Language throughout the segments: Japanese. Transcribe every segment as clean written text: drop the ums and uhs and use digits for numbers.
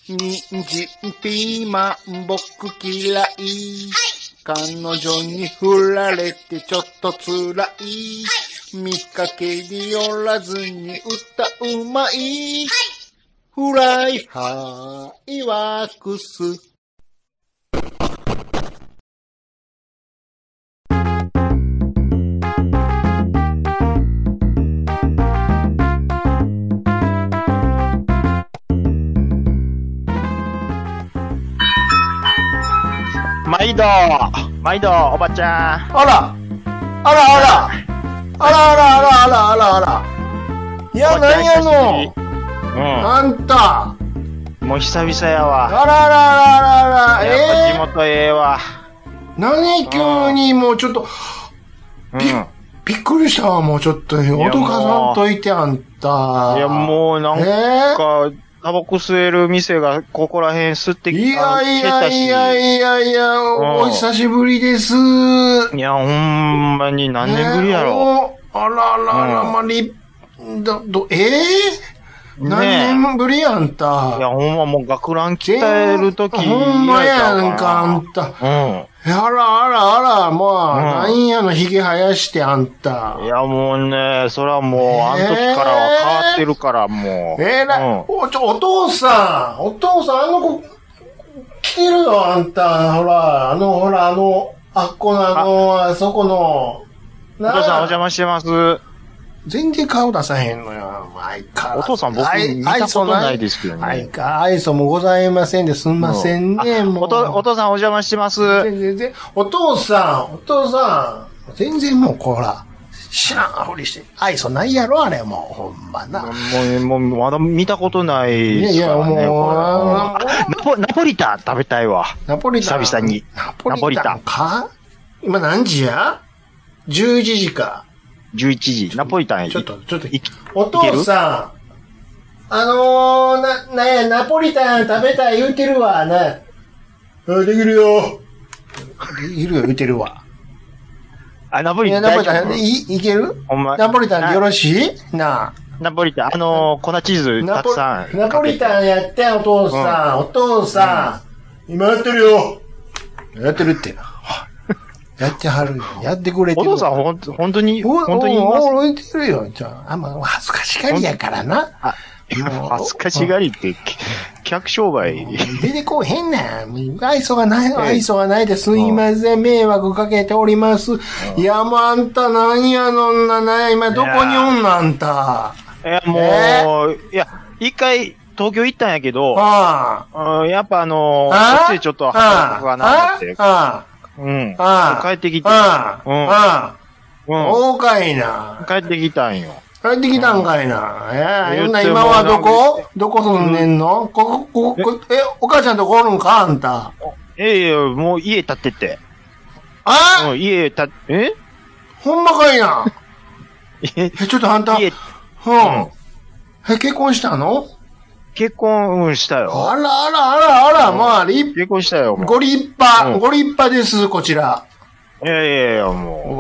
人参、ピーマン、僕嫌い。彼女に振られてちょっと辛い。見かけによらずに歌うまい。フライハイワークス。 毎度、おばちゃん。 あら。いや、なんやの。あんた。 もう久々やわ。 あら。 やっぱ地元ええわ。 何急にもうちょっと、びっくりしたわ、もうちょっと。脅かさんといて、あんた。 いや、もうなんか、タバコ吸える店がここら辺吸ってきたし。 いや、お久しぶりです。 いや、ほんまに何年ぶりやろ。 あら、まり、何年ぶりやんた。 いや、ほんまもう学ラン鍛えるとき。 ほんまやんか、あんた。あら、なんやの、髭生やしてあんた。 いや、もうね、そらもう、あの時からは変わってるから、もう。 お父さん、あの子、来てるよ、あんた。あっこの、あそこの。 お父さんお邪魔してます。 全然顔出さへんのよ。 お父さん僕見たことないですけどね。 愛想もございませんで、すんませんね、もう。 お父さんお邪魔してます。 お父さん、全然もうこら、知らんふりして。愛想ないやろ、あれもう、ほんまな。 もう、まだ見たことないですからね。 いや、もう。ナポリタン食べたいわ。 ナポリタン。 久々に。 ナポリタンか今何時や ?11 時か。 11時。ナポリタン。 ちょっと、お父さん、ナポリタン食べたい言うてるわ、できるよ。言うてるわ。 ナポリタン。 いけるほんま。 ナポリタンでよろしいなあ。 ナポリタン、粉チーズたくさん。 ナポリタンやって、お父さん。今やってるよ。やってるって。やってはるよ。やってくれてる。 お父さん、本当に言います。 言ってるよ。恥ずかしがりやからな。 恥ずかしがりって、客商売。 出てこうへんねん。愛想がないですいません。迷惑かけております。いや、もうあんたなんやのんな、今どこにおんのあんた。 一回、東京行ったんやけど、やっぱこっちでちょっと働くかなって。帰ってきて。 そうかいな。 帰ってきたんよ。 帰ってきたんかいな。今はどこ住んでんのお母ちゃんとこおるんかあんた。 もう家建ってて。 ほんまかいな。ちょっとあんた。結婚したの？ 結婚したよ。 あら、 結婚したよ。 ご立派です、こちら。 いや、もう。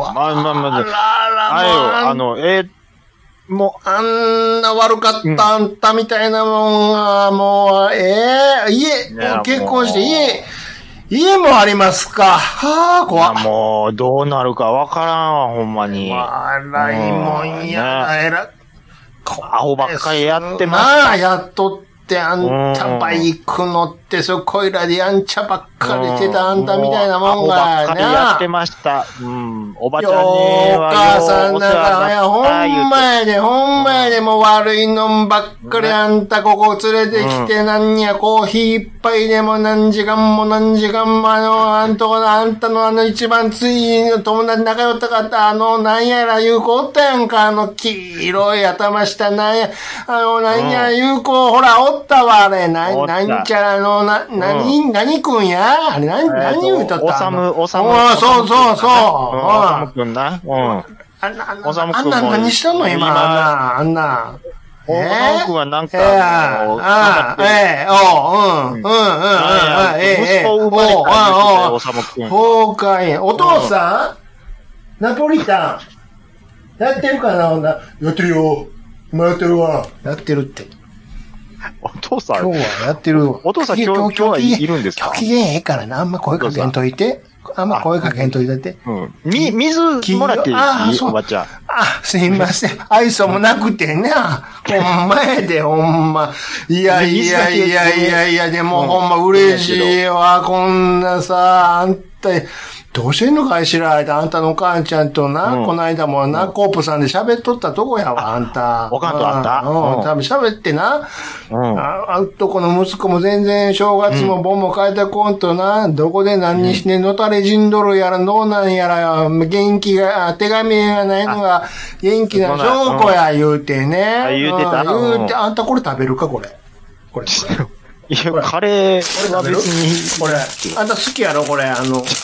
もう、 あんな悪かったあんたみたいなもんが、もう、結婚して家もありますか。怖っ。 もう、どうなるかわからんわ、ほんまに。 笑いもんや、 アホばっかりやってました。やっとって、あんたバイク乗って、こいらでやんちゃばっかりしてたあんたみたいなもんが、 アホばっかりやってました。おばちゃんにはお母さんだから、ほんまやで、もう悪いのんばっかりあんたここ連れてきて、なんや、コーヒー一杯でも何時間も、あんたの一番つい友達仲良かった、なんやら言う子おったやんか、黄色い頭したなんや、なんや、言う子、ほら、おったわ、あれ、なんちゃら何くんやあれ、何言うとったおさむ。 そう。 おさむくんな。 おさむくんも。何しとんの今、あんな。 おさむくんはなんか、息子生まれたおさむくん。 そうかい。お父さんナポリタンやってるかなやってるよ。今やってるわ。やってるって。 お父さん。 今日はやってる。 お父さん今日はいるんですか？ 機嫌ええからな。あんま声かけんといて。あんま声かけんといてって。 うん。水もらっていい？おばちゃん。 すいません。愛想もなくてな。ほんまやで、ほんま。いや、でもほんま嬉しいわ。こんなさ、あんた、どうしてんのかい知られた。あんたのお母ちゃんとな、この間もな、コープさんで喋っとったとこやわ、あんた。 おかんとあった？ 多分喋ってな。あんとこの息子も全然正月も盆も変えたこんとな、どこで何にしてのたれ死んどるやら、どうなんやら、元気が、手紙がないのが元気な証拠や言うてね。 言うてた。 あんたこれ食べるか、これ。これ。 いや、カレーは別に。 これ。あんた好きやろ、これ。これ。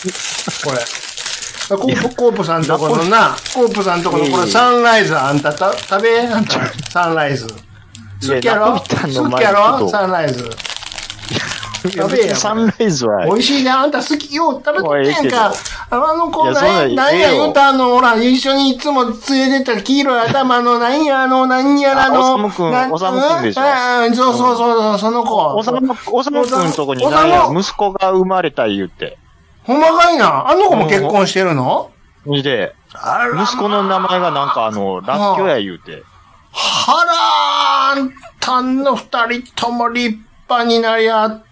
コープさんとこのな、コープさんとこのこれサンライズ、あんた食べあんた、サンライズ。好きやろサンライズ。食べや。 サンライズは。 美味しいね。あんた好きよ。食べとってんか。あの子、何や言うたほら、一緒にいつも連れてった黄色い頭の、何やらおさむくんでしょ。 そう、その子。 おさむくんとこに息子が生まれた言うて。 ほんまかいな。あの子も結婚してるの？ で、息子の名前がなんからっきょうや言うて。 あんたの二人とも立派になりあって、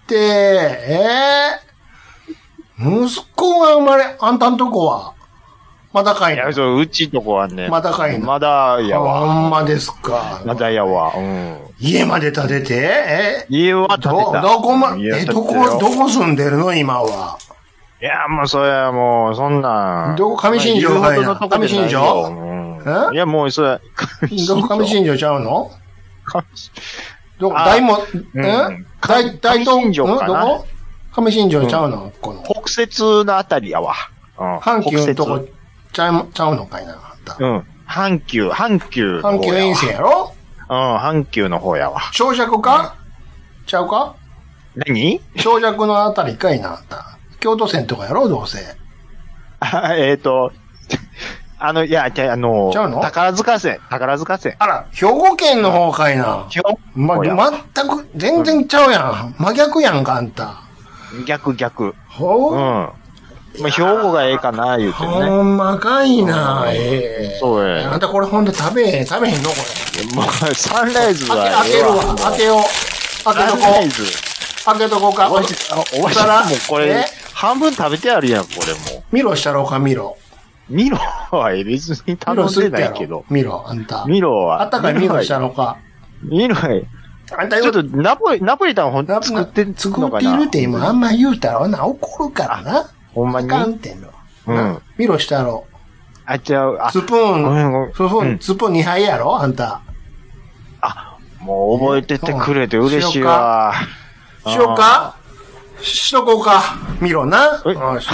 息子が生まれ、あんたんとこはまだかいな。 いや、そう、うちとこはね。 まだかいな。 まだやわ。 ほんまですか。 まだやわ。 家まで建てて家は建てた。 どこ住んでるの今は。 いや、もうそれもう、そんな。 どこ上新庄かいな。上新庄いや、もう、それ、 どこ上新庄ちゃうのどこ大東どこ上新庄ちゃうのこの。 北節のあたりやわ。 阪急のとこちゃうのかいな。 阪急沿線やろ？ 阪急の方やわ。 小尺か？ちゃうか？ 何？ 小尺のあたりかいな、あんた。京都線とかやろどうせ。 いや、ちゃうの？宝塚線。 あら、兵庫県の方かいな。全く、全然ちゃうやん。真逆やんか、あんた。 逆。まあ、兵庫がええかな、言うてね。 ほんまかいな、 そうや。 あんたこれほんと食べへんのこれ。 もう、サンライズは開けるわ。開けとこうか。 おばちゃんもこれ、半分食べてあるやん、これもう。 ミロしたろうか、ミロは別に頼んでないけど。 ミロ、あんた。 ミロは。 あったかいミロしたろうか。 ミロは、あんたちょっとナポリタン作ってるって今あんま言うたらな、怒るからな。 ほんまに。 あかんってんの。ミロしたろう。 あ、違う。 スプーン2杯やろあんた。 もう覚えててくれて嬉しいわ。 しようかしとこうか。ミロな。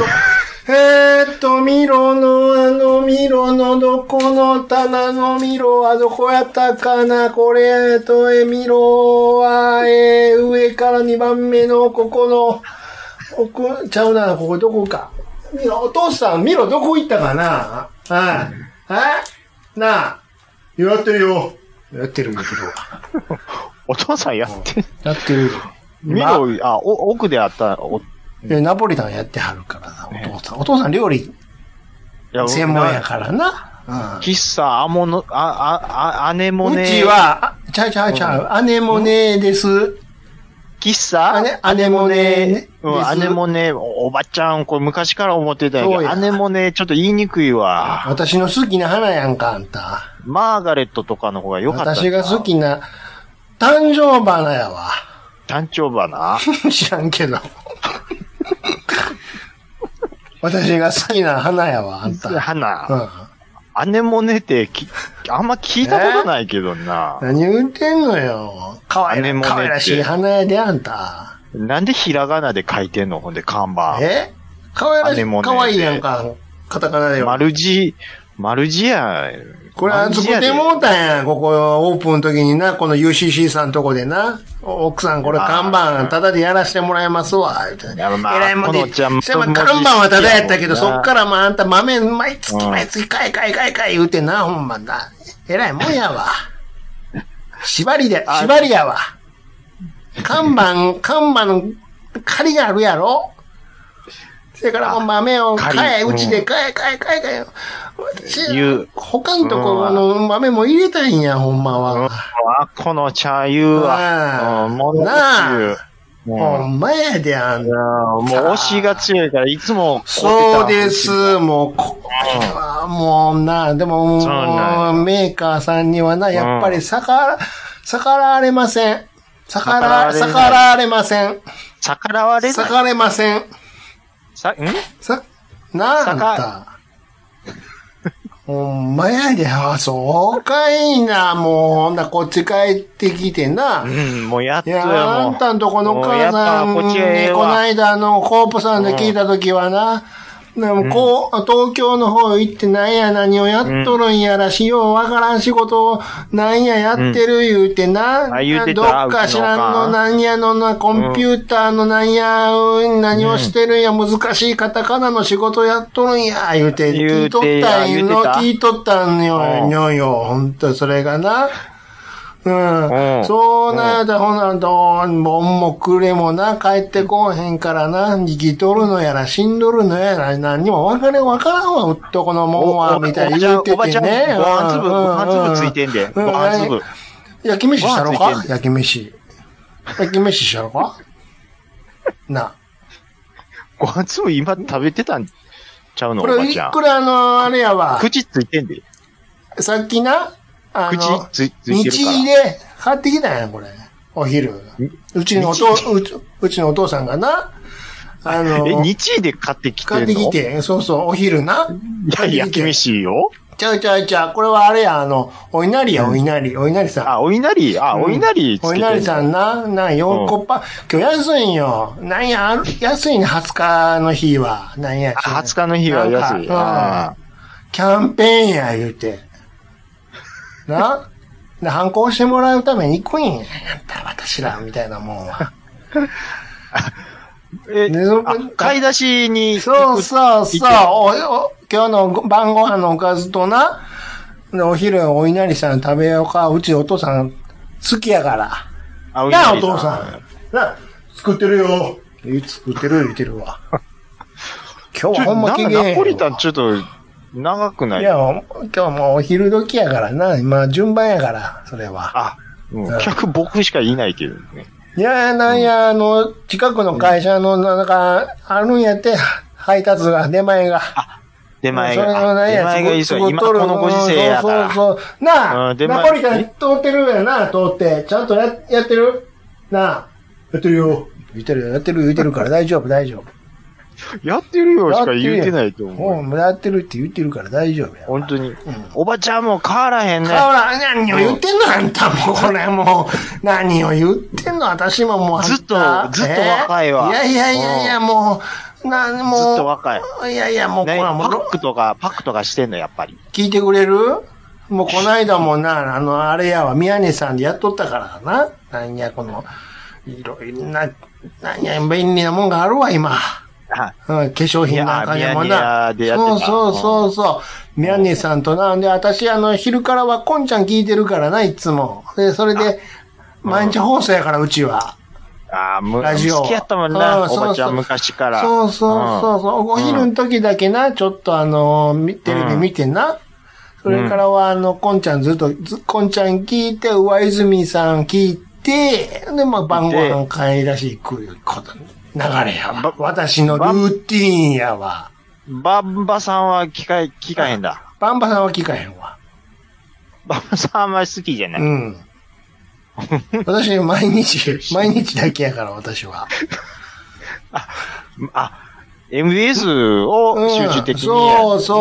ミロのどこの棚のミロはどこやったかなこれ、ミロは、上から2番目のここの、奥、ちゃうな、ここどこか。お父さん、ミロどこ行ったかななあ。やってるよ。やってる。 お父さんやってる。 ミロ、奥であった、 ナポリタンやってはるからな、お父さん料理、専門やからな。 喫茶、アネモネ。 うちは、ちゃう、アネモネです。 喫茶アネモネ。 アネモネ、おばちゃん、これ昔から思ってたんやけど、アネモネちょっと言いにくいわ。 私の好きな花やんか、あんた。 マーガレットとかの方が良かった。 私が好きな、誕生花やわ。 誕生花知らんけど。私が好きな花やわ、あんた。 花。アネモネってあんま聞いたことないけどな。 何言ってんのよ。かわいらしい花やで、あんた。 なんでひらがなで書いてんのほんで、看板。 かわいらしい。かわいいやんか。カタカナでよ。 丸字や。 これ作ってもうたんやん。ここオープンの時にな、この UCC さんとこでな。奥さんこれ看板タダでやらせてもらいますわ。えらいもんで。看板はタダやったけど、そっからあんた豆毎月買い言うてな、ほんまな。えらいもんやわ。縛りやわ。 看板の狩りがあるやろ。それから豆を買え、うちで買え。他のところの豆も入れたいんや、ほんまは。 この茶湯は。 なあ。ほんまやで、あんた。 もう推しが強いから、いつも。 そうです。もう、これはもうな、でも、メーカーさんにはな、やっぱり逆られません。逆られません。 逆らわれない。 逆れません。なんだ。ほんまやで、そうかいな、もう、こっち帰ってきてな。 もうやっとやもう。 あんたんとこの母さんに、この間コープさんで聞いたときはな、でも東京の方行って何をやっとるんやらしようわからん仕事をなんややってる言うてな。どっか知らんのなんやのな、コンピューターの何をしてるんや、難しいカタカナの仕事やっとるんや、言うて、聞いとったんよ、ほんとそれがな。そうなんだ、ほな、もくれもな、帰ってこうへんからな、生きとるのやら、死んどるのやら、何にもわからんわ、うっとこのもんは、みたいに言っててね。 ご飯粒ついてんで。ご飯粒。 焼き飯したろか焼き飯したろかな。 ご飯粒今食べてたんちゃうのこれ、いくらあれやわ。 口ついてんで。 さっきな、 口ついてるから。 日で買ってきたんや、これ。お昼。うちのお父さんがな、 日で買ってきてんの？ 買ってきて、そうそう、お昼な。 焼き飯よ？ ちゃう。これはあれや、お稲荷や、お稲荷さん。 お稲荷つけてんの？ お稲荷さんな、4個今日安いんよ。なんや、安いね、20日の日は。なんや。 20日の日は安い。 キャンペーンや、言うて。な？反抗してもらうために行くんや。私ら、みたいなもんは。 買い出しに。 そう。今日の晩ご飯のおかずとな、お昼お稲荷さん食べようか。うちお父さん好きやから。なあ、お父さん。な、作ってるよ。作ってる言ってるわ。今日はほんま機嫌。 ナポリタンちょっと、長くない？ いや、今日もうお昼時やからな。今、順番やから、それは。 客僕しかいないけどね。 いや、近くの会社の、あるんやって、配達が、出前が。 出前が。 出前がいいそう。今このご時世やから。そう。なあ、ナポリタン通ってるやな、通って。ちゃんとやってる？なあ。やってるよ。言ってるから大丈夫。 やってるよしか言ってないと思う。やってるって言ってるから大丈夫や。 本当に。おばちゃんも変わらへんね。 何を言ってんのあんたもう、これもう。何を言ってんの私ももう。 ずっと若いわ。 いや、もう。ずっと若い。 いや、もう、 パックとかしてんの、やっぱり。 聞いてくれる？もう、この間もな、あれやわ、宮根さんでやっとったからな。なんや、いろいろな、なんや、便利なもんがあるわ、今。化粧品なんかにもな。そう。宮根さんとな。で、私、昼からはこんちゃん聞いてるからな、いつも。で、それで、毎日放送やから、うちは。ラジオ。 好きやったもんな、おばちゃん昔から。 そう。お昼の時だけな、ちょっとテレビ見てな。それからは、こんちゃんこんちゃん聞いて、上泉さん聞いて、で、晩ご飯買い出し行くいうことね。流れやわ。私のルーティーンやわ。 バンバさんは聞かへんだ。 バンバさんは聞かへんわ。 バンバさんあんまり好きじゃない。 私、毎日だけやから、私は。 MBS を集中的にそう。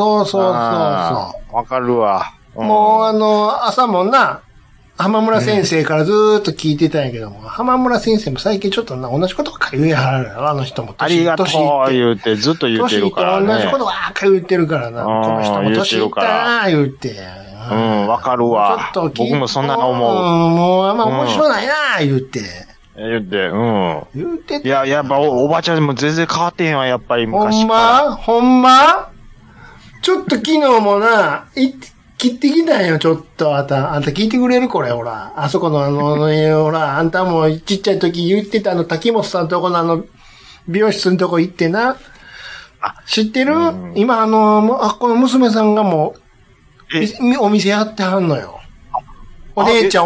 わかるわ。 もう、朝もな、浜村先生からずーっと聞いてたんやけども、浜村先生も最近ちょっとな、同じことばっかり言うやはるあの人もありがとう言うて、ずっと言うてるからね。 同じことばっかり言ってるからな。この人も年いったな、言うて。 わかるわ。ちょっと僕もそんな思う。 もうあんま面白ないな、言うて。 言っていや、やっぱおばちゃんも全然変わってへんわ、やっぱり昔から。 ほんまちょっと昨日もな、昨切ってきたんよ、ちょっと。あんた聞いてくれるこれ、ほら。あそこのほら、あんたもちっちゃい時言ってた滝本さんとこの美容室のとこ行ってな。知ってる？今この娘さんがもう、お店やってはんのよ。お姉ちゃん、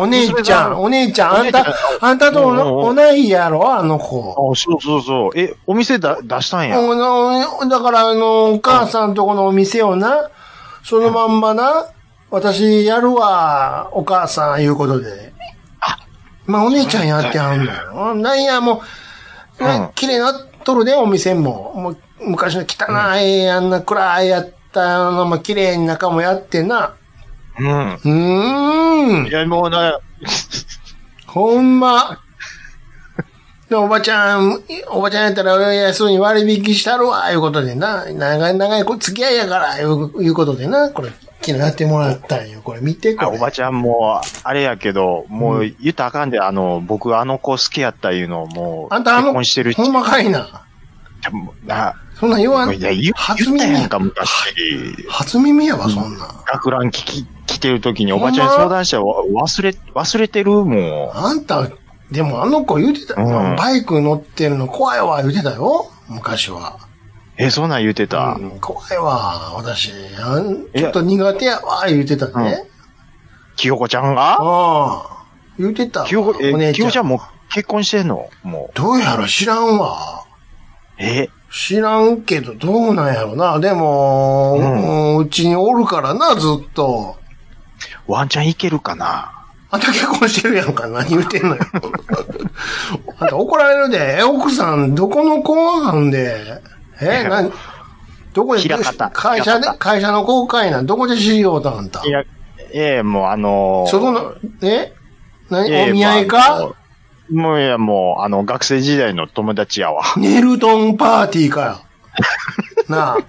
あんたと同いやろ、あの子。 そう。お店出したんや。 だからお母さんとこのお店をな、そのまんまな、私やるわ、お母さん、いうことで。まあ、お姉ちゃんやってはんのよ。なんや、もう、綺麗なっとるで、お店も。もう、昔の汚い、あんな暗いやったのも綺麗に中もやってな。いや、もうな、ほんま。で、おばちゃんやったら安に割引したるわ、いうことでな。長い付き合いやから、いうことでな。これ、昨日やってもらったんよ。これ見て、これ。 おばちゃんも、あれやけど、もう言ったらあかんで、僕子好きやったいうのをもう、 あんた結婚してるし。ほんまかいな。そんな言わん。 いや、言ったやんか、昔。 初耳やわ、そんな。 学ラン来てる時におばちゃんに相談したら忘れてるもん。 あんた、でもあの子言うてた、バイク乗ってるの怖いわ言うてたよ、昔は。 そんなん言うてた、 怖いわ、私。ちょっと苦手やわ、言うてたね。 清子ちゃんが言うてた。 清子ちゃんもう結婚してんのもう。どうやろ知らんわ。知らんけど、どうなんやろな。でも、うちにおるからな、ずっと。 ワンチャンいけるかな。 あんた結婚してるやんか。何言うてんのよ。あんた怒られるで。奥さん、どこの子なんで。どこで、会社の公開なん、どこで知りようとあんた。 もうそこの、お見合いかもう学生時代の友達やわ。 ネルトンパーティーかよ。な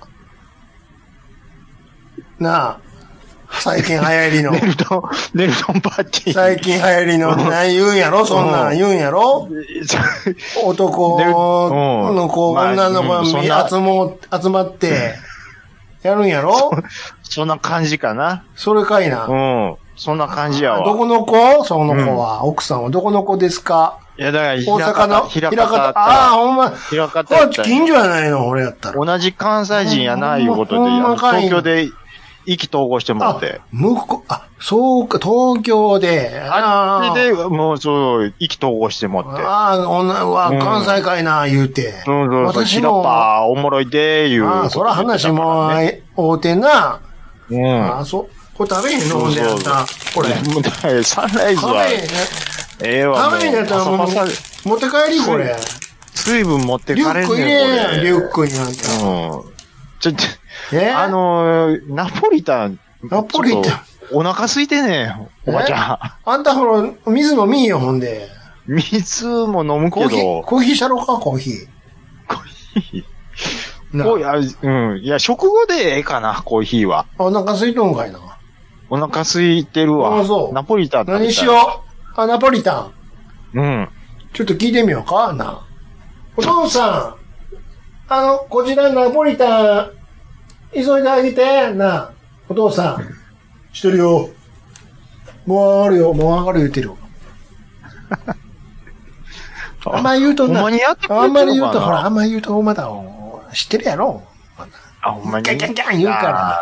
あ。最近流行りの。 ネルトンパーティー。 最近流行りの、何言うんやろそんなん言うんやろ男の子、女の子が集まって、やるんやろそんな感じかな。 それかいな。 そんな感じやわ。 どこの子その子は。奥さんはどこの子ですか？ いや、だから、 大阪の平方。 ほんま。 平方。 近所やないの、俺やったら。 同じ関西人やな、いうことで、東京で意気投合してもらって。 そうか、東京で。 で、もうそう、意気投合してもらって。 女は関西かいな、言うて。 私も。おもろいで、言う。 そら話も、大手な。これ食べへんのほんであんた。これ。 サンライズは。わ。 食べへんやったら持って帰り、これ。 水分持って帰れるねん。 リュックにあんた。 ちょっと、ナポリタン。お腹空いてねん、おばちゃん。 あんたほら、水飲みよ、ほんで。 水も飲むけど。 コーヒーしゃろうか、コーヒー。 コーヒー。いや、食後でええかな、コーヒーは。 お腹空いとんかいな。 お腹空いてるわ。ナポリタン食べたい。 何しよう。ナポリタン。 ちょっと聞いてみようかな。お父さん、こちらナポリタン、急いであげて、な。お父さん、してるよ。もう上がるよ、もう上がる言ってるよ。あんまり言うとな、あんまり言うと、ほら、あんまり言うと、まだ、知ってるやろ。 ほんまに。 ギャンギャンギャン言うから。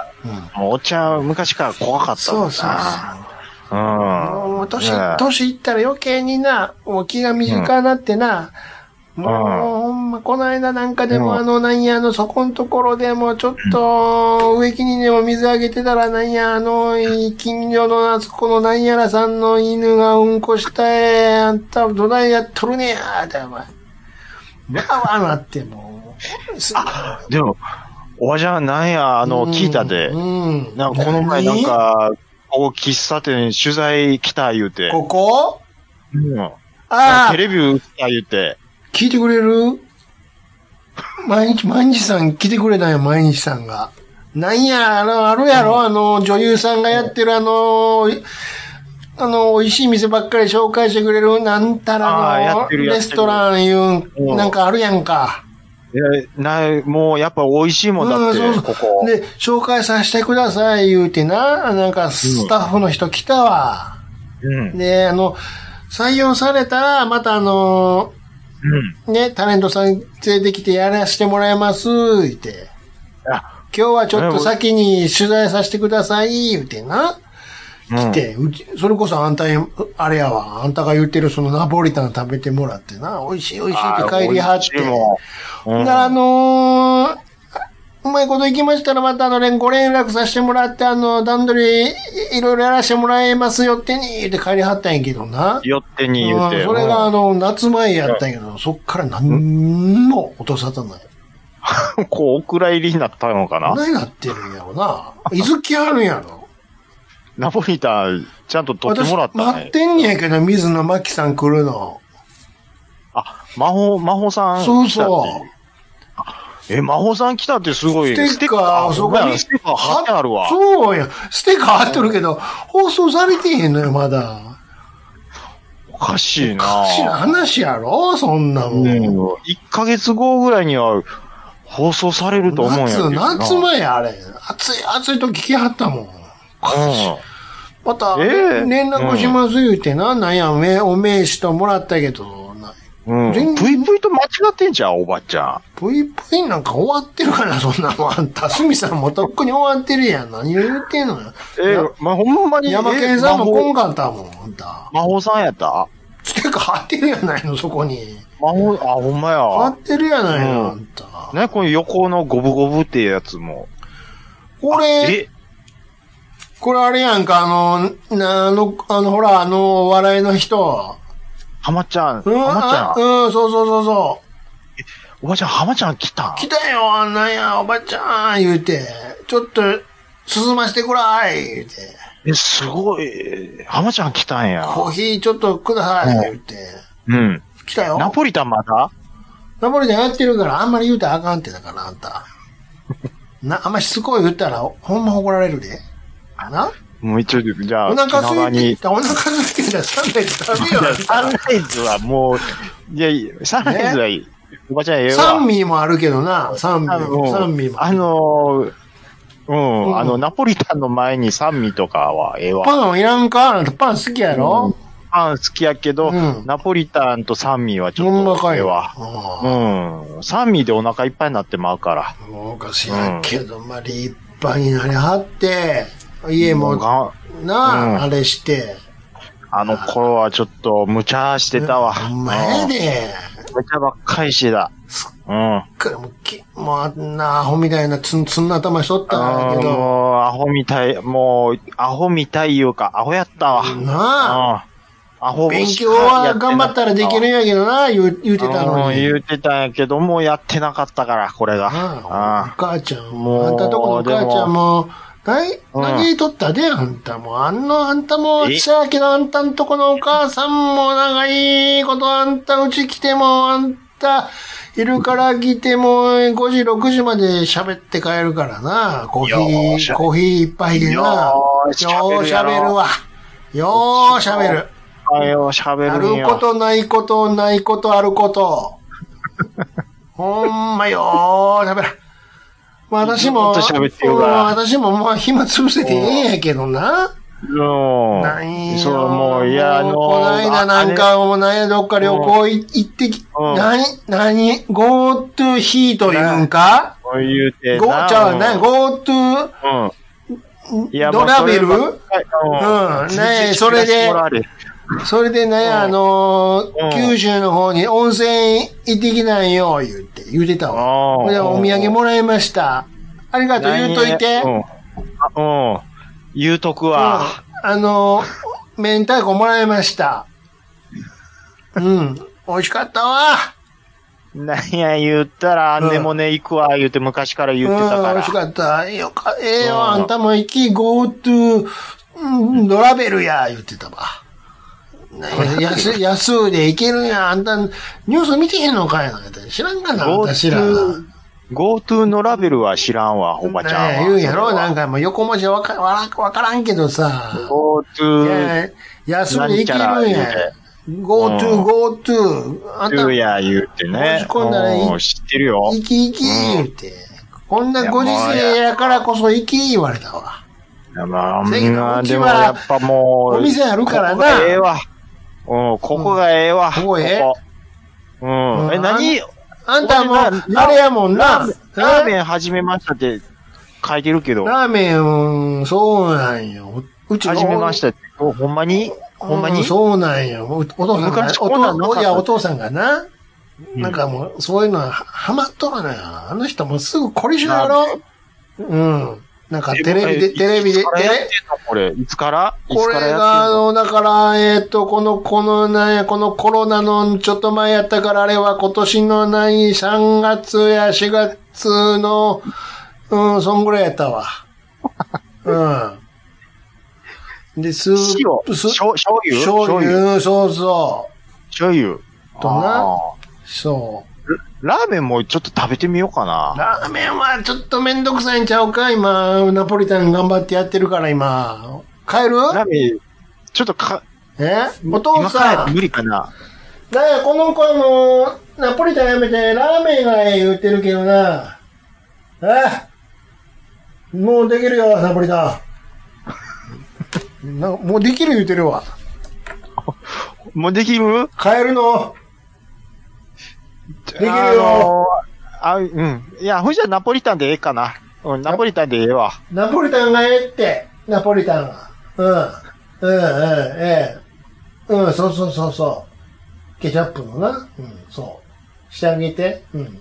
もうお茶、昔から怖かったもんな。 もう年いったら余計にな、もう気が短なってな、もう、ほんま、この間なんかでもそこのところでもちょっと、植木にでも水あげてたら近所のこのなんやらさんの犬がうんこしたあんた、どないやっとるねや、って、お前。わわなってもう。でも、おばちゃん、なんや、聞いたで。なんかこの前なんか、喫茶店取材来た言うて。 ここテレビ打った言うて。 聞いてくれる？毎日さん来てくれたんや、毎日さんが。なんや、あるやろ、女優さんがやってる美味しい店ばっかり紹介してくれる、なんたらレストランいう、なんかあるやんか。 もうやっぱ美味しいもんだって、 そうここ。 で、紹介させてください言うてな、なんかスタッフの人来たわ。で、採用されたら、またね、タレントさん連れてきてやらせてもらいます、言って。今日はちょっと先に取材させてください、言うてな。来て、それこそあんた、あれやわ、あんたが言ってるそのナポリタン食べてもらってな、美味しい美味しいって帰りはって。うまいこと行きましたら、またご連絡させてもらって、段取り、いろいろやらせてもらいますよってに、って帰りはったんやけどな。 よってに言って。 それが夏前やったんやけど、そっから何も音沙汰ない。 こう、お蔵入りになったのかな？ 何なってるんやろな。いずきあるんやろ。 ナポリタン、ちゃんと取ってもらったね。 待ってんやけど、水野真紀さん来るの。 真帆さん。 そうそう。 真帆さん来たってすごい。 ステッカー、そこに。 ステッカー貼ってあるわ。 そうや。ステッカー貼ってるけど、放送されてへんのよ、まだ。 おかしいな。 おかしいな話やろそんなもん。 1ヶ月後ぐらいには放送されると思うんやけどな。 夏前あれ。暑い時来はったもん。また、連絡します言うてな、なんや、お名刺ともらったけど、 ぷいぷいと間違ってんじゃん、おばちゃん。 ぷいぷいなんか終わってるかな、そんなもん。あんた、すみさんもとっくに終わってるやん。何を言ってんのよ。 ほんまに。 山県さんも来んかったもん、あんた。 魔法さんやった？ ステッカー貼ってるやないの、そこに。 ほんまや。 貼ってるやないの、あんた。 ね、この横のゴブゴブっていうやつも。 これあれやんか、ほら、お笑いの人。 浜ちゃん。 そう。 おばちゃん、浜ちゃん来たよ、なんや、おばちゃん、言うて。ちょっと、進ましてくらい、言うて。 すごい。浜ちゃん来たんや。 コーヒーちょっとください、言うて。来たよ。 ナポリタンまだ？ ナポリタンやってるから、あんまり言うたらあかんってだから、あんた。あんましつこい言ったら、ほんま怒られるで。な？ もう一応、じゃあ、 お腹空いてたらサンライズ食べよう。 サンライズはもう、サンライズはいい。おばちゃんええわ。 サンミーもあるけどな、サンミーも。ナポリタンの前にサンミーとかはええわ。 パンいらんか？パン好きやろ？ パン好きやけど、ナポリタンとサンミーはちょっとええわ。サンミーでお腹いっぱいになってまうから。 そうかしらんけど、立派になりはって、家も、あれして。 あの頃はちょっと無茶してたわ。 ほんまやで。 無茶ばっかりしてた。 もうあんなアホみたいなツンな頭しとったんだけど。 もうアホみたいいうか、アホやったわ。 勉強は頑張ったらできるんやけどな、言うてたのに。 言うてたんやけど、もうやってなかったから、これが。 お母ちゃんも、あんたとこのお母ちゃんも、何言いとったで、あんたも。あんたも、ちゃやけど、あんたんとこのお母さんも、長いこと、あんたうち来ても、あんた、昼から来ても、5時、6時まで喋って帰るからな。コーヒー一杯でな。よう喋るわ。よう喋る。あることないこと、ないことあること。ほんまよー喋る。私ももう暇つぶせてええんやけどな。何そう、もう、この間なんか、どっか旅行行ってき、GoTo ヒート言うんか？ 言うて GoTo ドラベル？それでね、九州の方に温泉行ってきないよ、言うてたわ。で、お土産もらいました。ありがとう、言うといて。 言うとくわ。 明太子もらいました。美味しかったわ。 なんや言ったら、でもね、行くわ、言うて昔から言ってたから。 美味しかった。ええよ、あんたも行き、GoTo、ドラベルや、言ってたわ。安で行けるんや、あんた、ニュース見てへんのかいな、知らんかな、あんた知らん。 GoTo のラベルは知らんわ、おばちゃんは。 言うんやろなんかもう横文字わからんけどさ。 GoTo。 安で行けるんや。 GoTo。あんた。 言うてね。 申し込んだら知ってるよ。 行き言うて。こんなご時世やからこそ行き言われたわ。 まあ、でもやっぱもう。 お店あるからな。 ここがええわ。ここがええわ。 ここええ。 何あんたも、あれやもんな。 ラーメン始めましたって書いてるけど。 ラーメン、そうなんよ。うち始めましたって。ほんまにそうなんよ。お父さんが、 昔こんなんなかった。 お父さんがな。なんかもう、そういうのは、ハマっとるのよ。あの人もすぐ凝り性やろ。なんかテレビで、 これ、いつからこれが、だから、このコロナのちょっと前やったから、あれは今年の3月や4月の、そんぐらいやったわ。で、 醤油そうそう。 醤油。 とな。そう。 ラーメンもちょっと食べてみようかな。 ラーメンはちょっとめんどくさいんちゃうか今、ナポリタン頑張ってやってるから今。帰る？ ラーメン、ちょっとお父さん。無理かな。 この子ナポリタンやめてラーメンが言ってるけどな。もうできるよ、ナポリタン。もうできる言ってるわ。 もうできる？ 帰るの？できるよ。 いや、ほいじゃナポリタンでええかな。ナポリタンでええわ。 ナポリタンがええって。ナポリタンが。そう。ケチャップのな。そう。してあげて。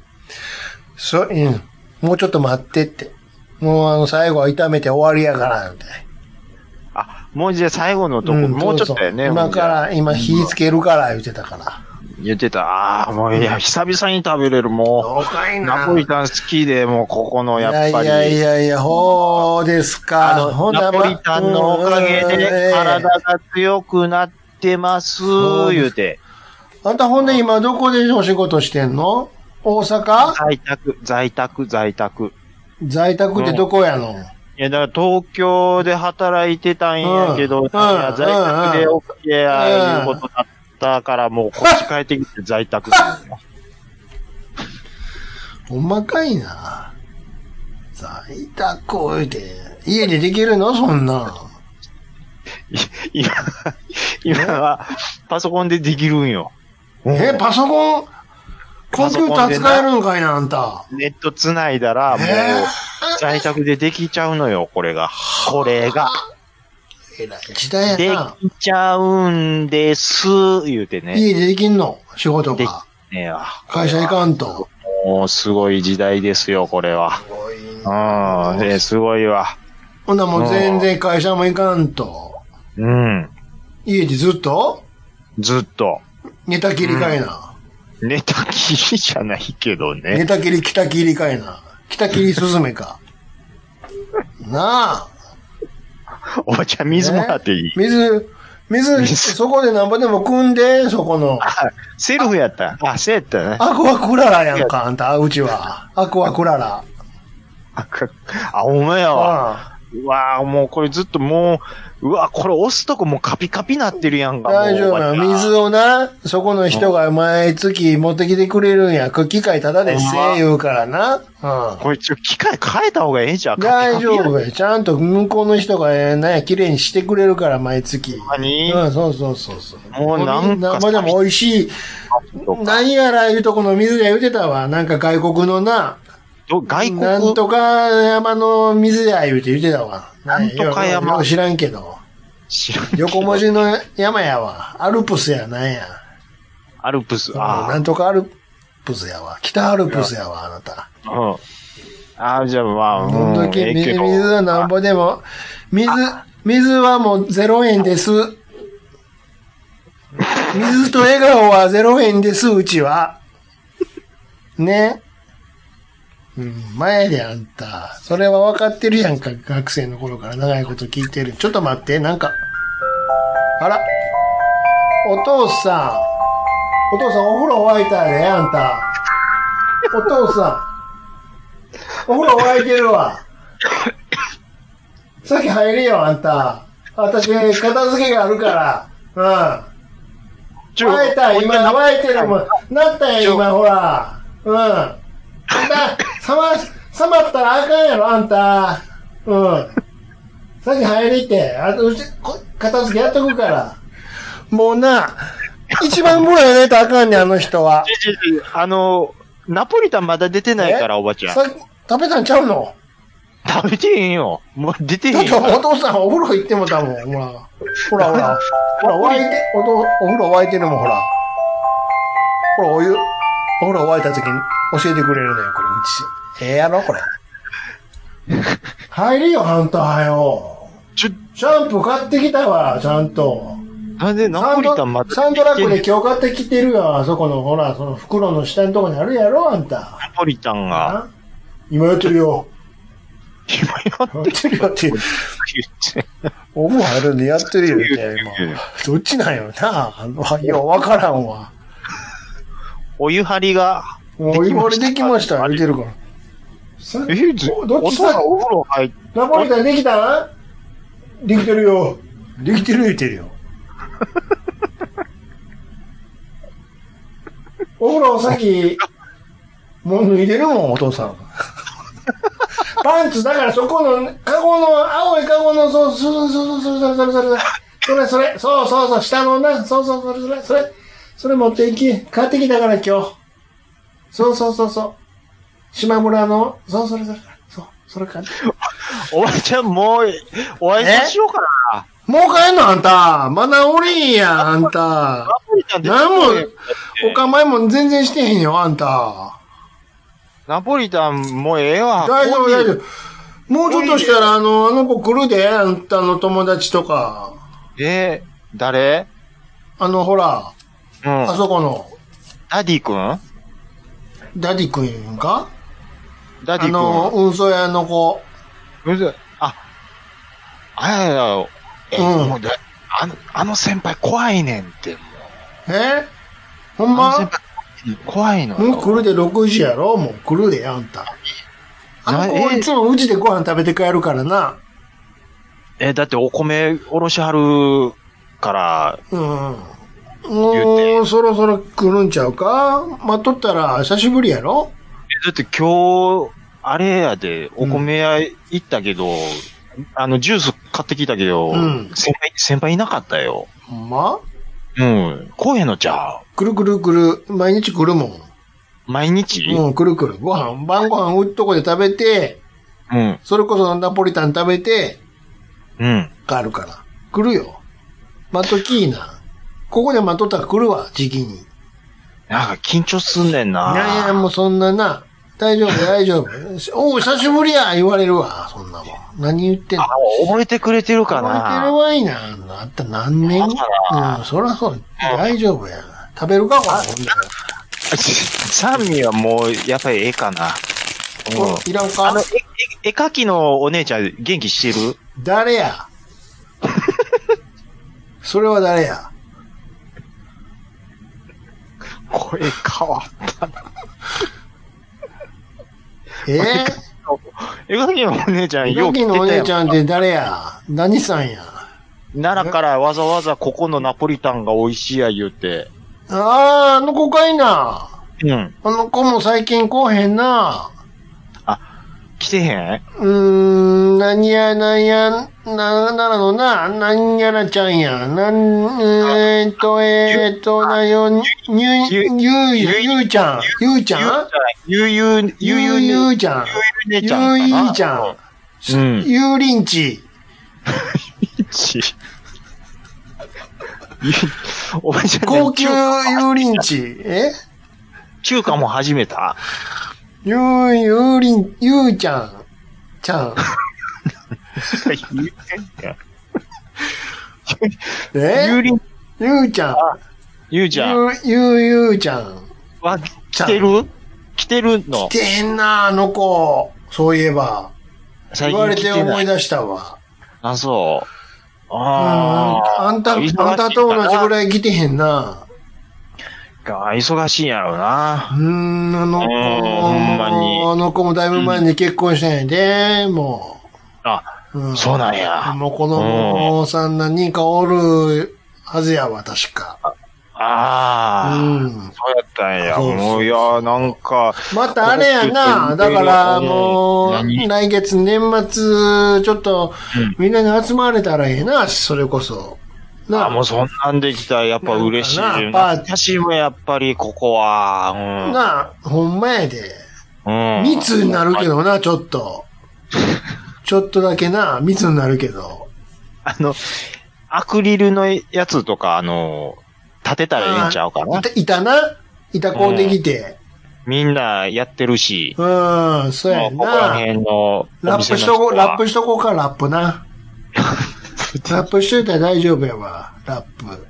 もうちょっと待ってって。もう最後は炒めて終わりやから、みたいな。もうじゃあ最後のとこ、もうちょっとやね。 今火つけるから言ってたから。 言ってた。もういや、久々に食べれる、もう。ナポリタン好きで、もうここの、やっぱり。 いや、ほうですか。 ナポリタンのおかげで、体が強くなってます、言うて。 あんたほんで今どこでお仕事してんの？大阪？ 在宅。 在宅ってどこやの？ いや、だから東京で働いてたんやけど、在宅で OK や、いうことだったから、もうこっち帰ってきて在宅なんよ。 ほんまかいな。在宅置いて、家でできるのそんな。 今はパソコンでできるんよ。 パソコンコンピューター使えるんかいな、あんた。 ネット繋いだら、もう、在宅でできちゃうのよ、これが。えらい時代やな。 できちゃうんです、言うてね。 家でできんの仕事が。会社行かんと。 もう、すごい時代ですよ、これは。すごいな。すごいわ。 ほんなもう全然会社も行かんと。家でずっと寝たきりかいな。 寝たきりじゃないけどね。 寝たきり、北きりかいな。北きりすずめか。なあ。 おばちゃん水もらっていい？ 水、そこでなんぼでも汲んで、そこの。 セルフやった。そうやったね。 アクアクララやんか、あんた、うちは。アクアクララ。 ほんまやわ。うわもうこれずっともう、これ押すとこもうカピカピなってるやんか。 大丈夫な。水をな、そこの人が毎月持ってきてくれるんや。機械ただでせ言うからな。 これ機械変えた方がええじゃん。 大丈夫や。ちゃんと向こうの人が綺麗にしてくれるから、毎月。そう。 もうなんか。 でも美味しい。何やらいうとこの水が言うてたわ。なんか外国のな。なんとか山の水や言うてたわ。 なんとか山。 知らんけど。横文字の山やわ。アルプスやなんや。 アルプス。 なんとかアルプスやわ。北アルプスやわ、あなた。 じゃあまあ、 水はなんぼでも。水はもう0円です。水と笑顔は0円です、うちは。ね。前であんた。それは分かってるやんか。学生の頃から長いこと聞いてる。ちょっと待って、なんか。あら。お父さんお風呂沸いたで、あんた。お父さん。お風呂沸いてるわ。さっき入れよ、あんた。私、片付けがあるから。 湧いた、今、湧いてるもん。なったやん、今、ほら。うん。冷まったらあかんやろ、あんた。うん。先入りって。あと、片付けやっとくから。もうな、一番風呂やないとあかんねん、あの人は。 ナポリタンまだ出てないから、おばちゃん。 食べたんちゃうの？ 食べてへんよ。もう出てへんよ。 だってお父さんお風呂行ってもたもん、ほら。ほら、沸いて、お風呂沸いてるもん、ほら。ほら、お風呂沸いた時に教えてくれるねん、これ、うち。やろ、これ。入りよ、あんた、はよ。シャンプー買ってきたわ、ちゃんと。 なんでナポリタンまだサンドラックで今日買ってきてるよ、あそこの、ほら、その袋の下のとこにあるやろ、あんた。 ナポリタンが。 今やってるよ。 今やってるよって言って。 お風呂入るんでやってるよって、今。どっちなんよな。ようわからんわ。 お湯張りが。 お湯張りできました、見てるから。どっちさ、 お風呂入って。 ナポリタンできた？できてるよ。できてる言ってるよ。お風呂さっき、もう脱いでるもん、お父さん。パンツ、だからそこの、カゴの、青いカゴの、そう、下のな、それ持っていき、買ってきたから今日。そう。島村の、それ買って。 おばちゃんもう、お会いしようかな。 もう帰んのあんた。まだおりんや、あんた。何も、お構いも全然してへんよ、あんた。 ナポリタンもうええわ。 大丈夫。もうちょっとしたら、あの子来るで、あんたの友達とか。 誰？ ほら、あそこの。 ダディ君か？ ダディ君。 運送屋の子。 もうあの先輩怖いねんって、もう。 ほんま？ 怖いの。 もう来るで6時やろ？もう来るで、あんた。子いつもうちでご飯食べて帰るからな。 だってお米おろしはるから。 もうそろそろ来るんちゃうか？待っとったら久しぶりやろ？ だって今日、あれやで、お米屋行ったけど、ジュース買ってきたけど、先輩いなかったよ。 ほんま？ 来へんのちゃう？ 来る。毎日来るもん。 毎日？ 来る。晩ご飯とこで食べて、それこそナポリタン食べて、帰るから。来るよ。待っときーな。ここで待っとったら来るわ、時期に。 なんか緊張すんねんな。 いや、もうそんなな。大丈夫。おう、久しぶりや、言われるわ、そんなもん。何言ってんの？ 覚えてくれてるかな？ 覚えてるわいな。あった何年？そらそう。大丈夫や。食べるか、これ。 サンミはもう、やっぱりええかな。 いらんか？ 絵描きのお姉ちゃん元気してる？ 誰や？それは誰や？ 声変わったな。絵描きのお姉ちゃんよく来てたよ。絵描きのお姉ちゃんって誰や？何さんや？ 奈良からわざわざここのナポリタンが美味しいや言うて。 あの子かいな。あの子も最近来へんな。 来てへん？何や、奈良のな、何やらちゃんや。ゆうちゃん。ゆうちゃん。ゆうりんち。高級油淋鶏。 中華も始めた？ ゆうちゃん。ゆうちゃん。ゆうちゃん。 来てるの？ 来てへんな、あの子。そういえば。言われて思い出したわ。 あ、そう。 あんたと同じぐらい来てへんな。 忙しいんやろうな。 ほんまに。あの子もだいぶ前に結婚したんやで、もう。そうなんや。 もう子供さん何人かおるはずやわ、確か。 ああ、そうやったんや。もう、いや、なんか。 またあれやな。だから、もう、来月年末、ちょっと、みんなに集まれたらええな、それこそ。 なあ、もうそんなんできたらやっぱ嬉しい。私もやっぱりここは、 なあ、ほんまやで。密になるけどな、ちょっと。ちょっとだけな、密になるけど。 アクリルのやつとか、立てたらええんちゃうかな。 板こうできて。 みんなやってるし。 そうやな。 ここら辺の。 ラップしとこうか、ラップな。ラップしといたら大丈夫やわ、ラップ。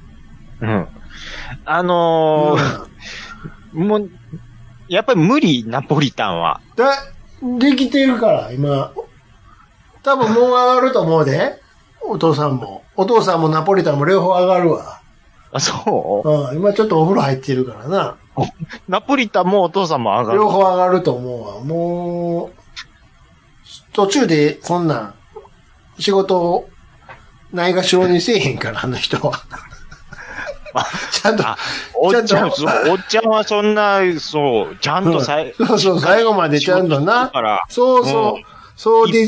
もう、やっぱり無理、ナポリタンは。 できてるから、今。多分もう上がると思うで。お父さんもナポリタンも両方上がるわ。 あ、そう？ 今ちょっとお風呂入ってるからな。 ナポリタンもお父さんも上がる。 両方上がると思うわ。もう、途中でそんな、仕事をないがしろにせえへんから、あの人は。ちゃんと、 おっちゃんはそんな、そう、ちゃんと最後までちゃんとな。そうです。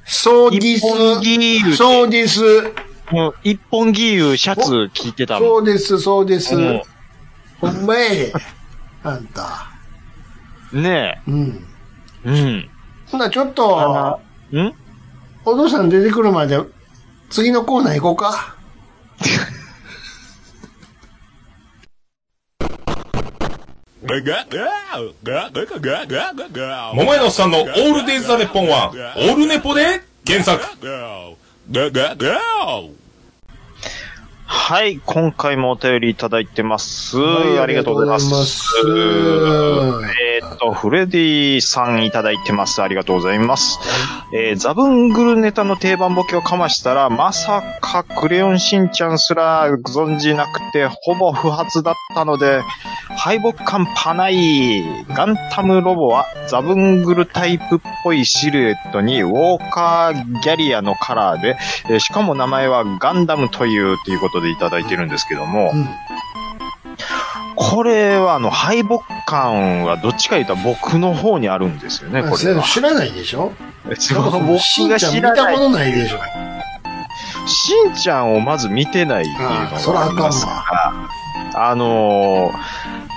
一本義勇シャツ着てたもん。そうです。ほんまやで。あんた。 ねえ。 ほな、ちょっと、お父さん出てくるまで、次のコーナー行こうか。 桃屋のおっさんのオールデイズ・ザ・ネッポンは、オールネポで原作。 はい、今回もお便りいただいてます。ありがとうございます。フレディさんいただいてます。ありがとうございます。ザブングルネタの定番ボケをかましたら、まさかクレヨンしんちゃんすら存じなくて、ほぼ不発だったので、敗北感パない。ガンタムロボはザブングルタイプっぽいシルエットにウォーカーギャリアのカラーで、しかも名前はガンダムということでいただいてるんですけども、これは敗北感はどっちか言ったら僕の方にあるんですよね、これは。 知らないでしょ？ 僕が知らない。 見たことないでしょ？ しんちゃんをまず見てないっていうのがありますから、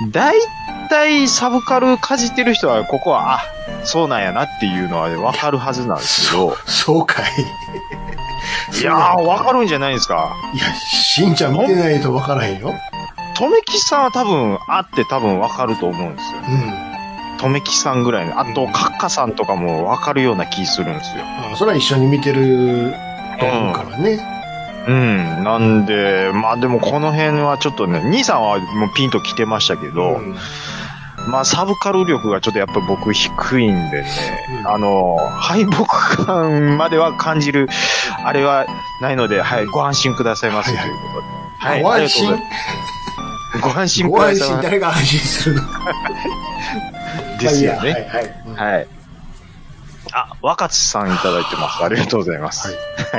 だいたいサブカルかじってる人は、ここは、そうなんやなっていうのはわかるはずなんですけど。 そうかい。 いやー、わかるんじゃないですか。 いや、しんちゃん見てないとわからへんよ。 とめきさんは多分、多分わかると思うんですよ。とめきさんぐらいの。あと、カッカさんとかもわかるような気するんですよ。 それは一緒に見てると思うからね。 なんで、でもこの辺はちょっとね、兄さんはもうピンと来てましたけど、サブカル力がちょっとやっぱ僕低いんでね、敗北感までは感じる、あれはないので、はい、ご安心くださいませということで。はい、 ご安心ご安心くださいませ。 ご安心、誰が安心するのですよね。はい。若津さんいただいてます。ありがとうございます。はい。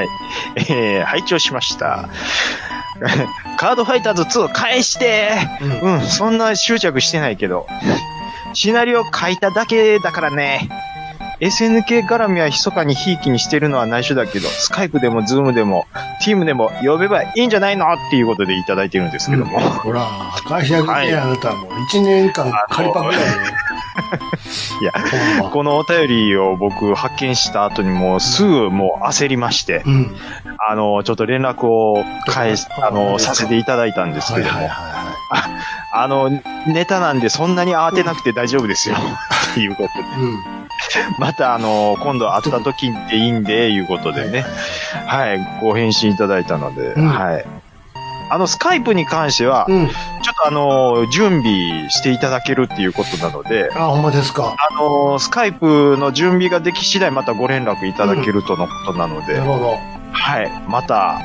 拝聴しました。カードファイターズ2返してそんな執着してないけど。シナリオ書いただけだからね。SNK 絡みは密かにひいきにしてるのは内緒だけど、スカイプでもズームでも、ティームでも呼べばいいんじゃないのっていうことでいただいてるんですけども。 ほら、会社であなたはもう1年間借りパクだよね。 いや、このお便りを僕発見した後にもうすぐもう焦りまして、ちょっと連絡をさせていただいたんですけども、ネタなんでそんなに慌てなくて大丈夫ですよ。っていうことで。また今度会った時でいいんで、いうことでね。はい、ご返信いただいたので、はい。スカイプに関しては、ちょっと準備していただけるっていうことなので、 ほんまですか。 スカイプの準備ができ次第またご連絡いただけるとのことなので、 なるほど。 はい、また、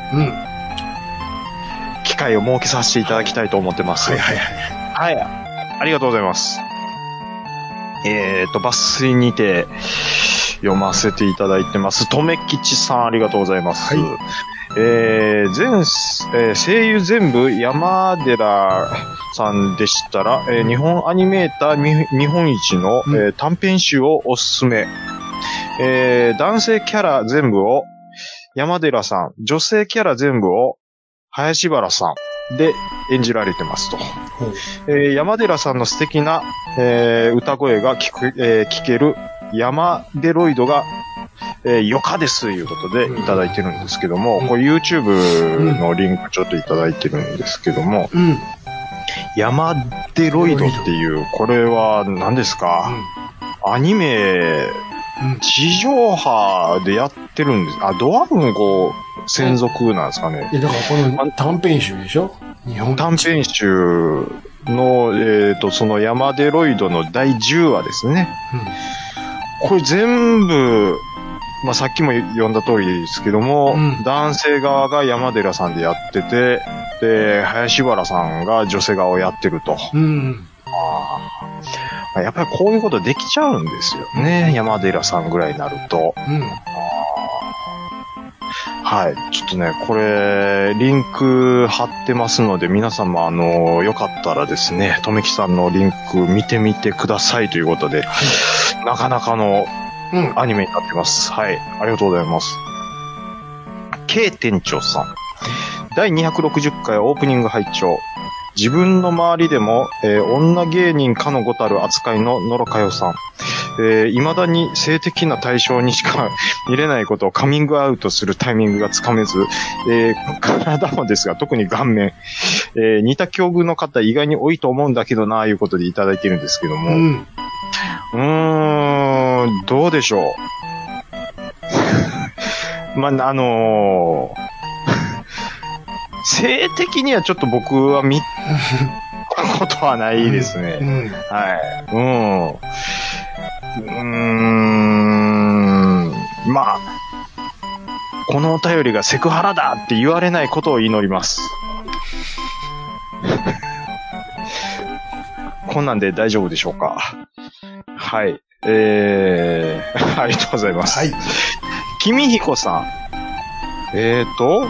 機会を設けさせていただきたいと思ってます。はい、ありがとうございます。抜粋にて読ませていただいてます。とめきちさんありがとうございます。 声優全部山寺さんでしたら、日本アニメーター日本一の、短編集をおすすめ。男性キャラ全部を山寺さん、女性キャラ全部を林原さんで演じられてますと。山寺さんの素敵な、歌声が聞ける山デロイドが、よかですということでいただいてるんですけども、これ YouTube のリンクちょっといただいてるんですけども、山デロイドっていう、これは何ですか、アニメ、地上波でやってるんです。ドワルゴ専属なんですかね。 だからこの短編集でしょ？日本短編集の、その山デロイドの第10話ですね。これ全部、まあ、さっきも読んだ通りですけども、男性側が山寺さんでやってて、で、林原さんが女性側をやってると。やっぱりこういうことできちゃうんですよね。山寺さんぐらいになると。はい。ちょっとね、これ、リンク貼ってますので、皆様、よかったらですね、とめきさんのリンク見てみてくださいということで、なかなかのアニメになってます。はい。ありがとうございます。K 店長さん。第260回オープニング拝聴。自分の周りでも、女芸人かのごたる扱いの野呂佳代さん。未だに性的な対象にしか見れないことをカミングアウトするタイミングがつかめず、体もですが、特に顔面、似た境遇の方意外に多いと思うんだけどな、いうことでいただいてるんですけども。どうでしょう。まあ、性的にはちょっと僕は見たことはないですね。はい。まあ、このお便りがセクハラだって言われないことを祈ります。こんなんで大丈夫でしょうか。はい。ありがとうございます。はい。君彦さん。彼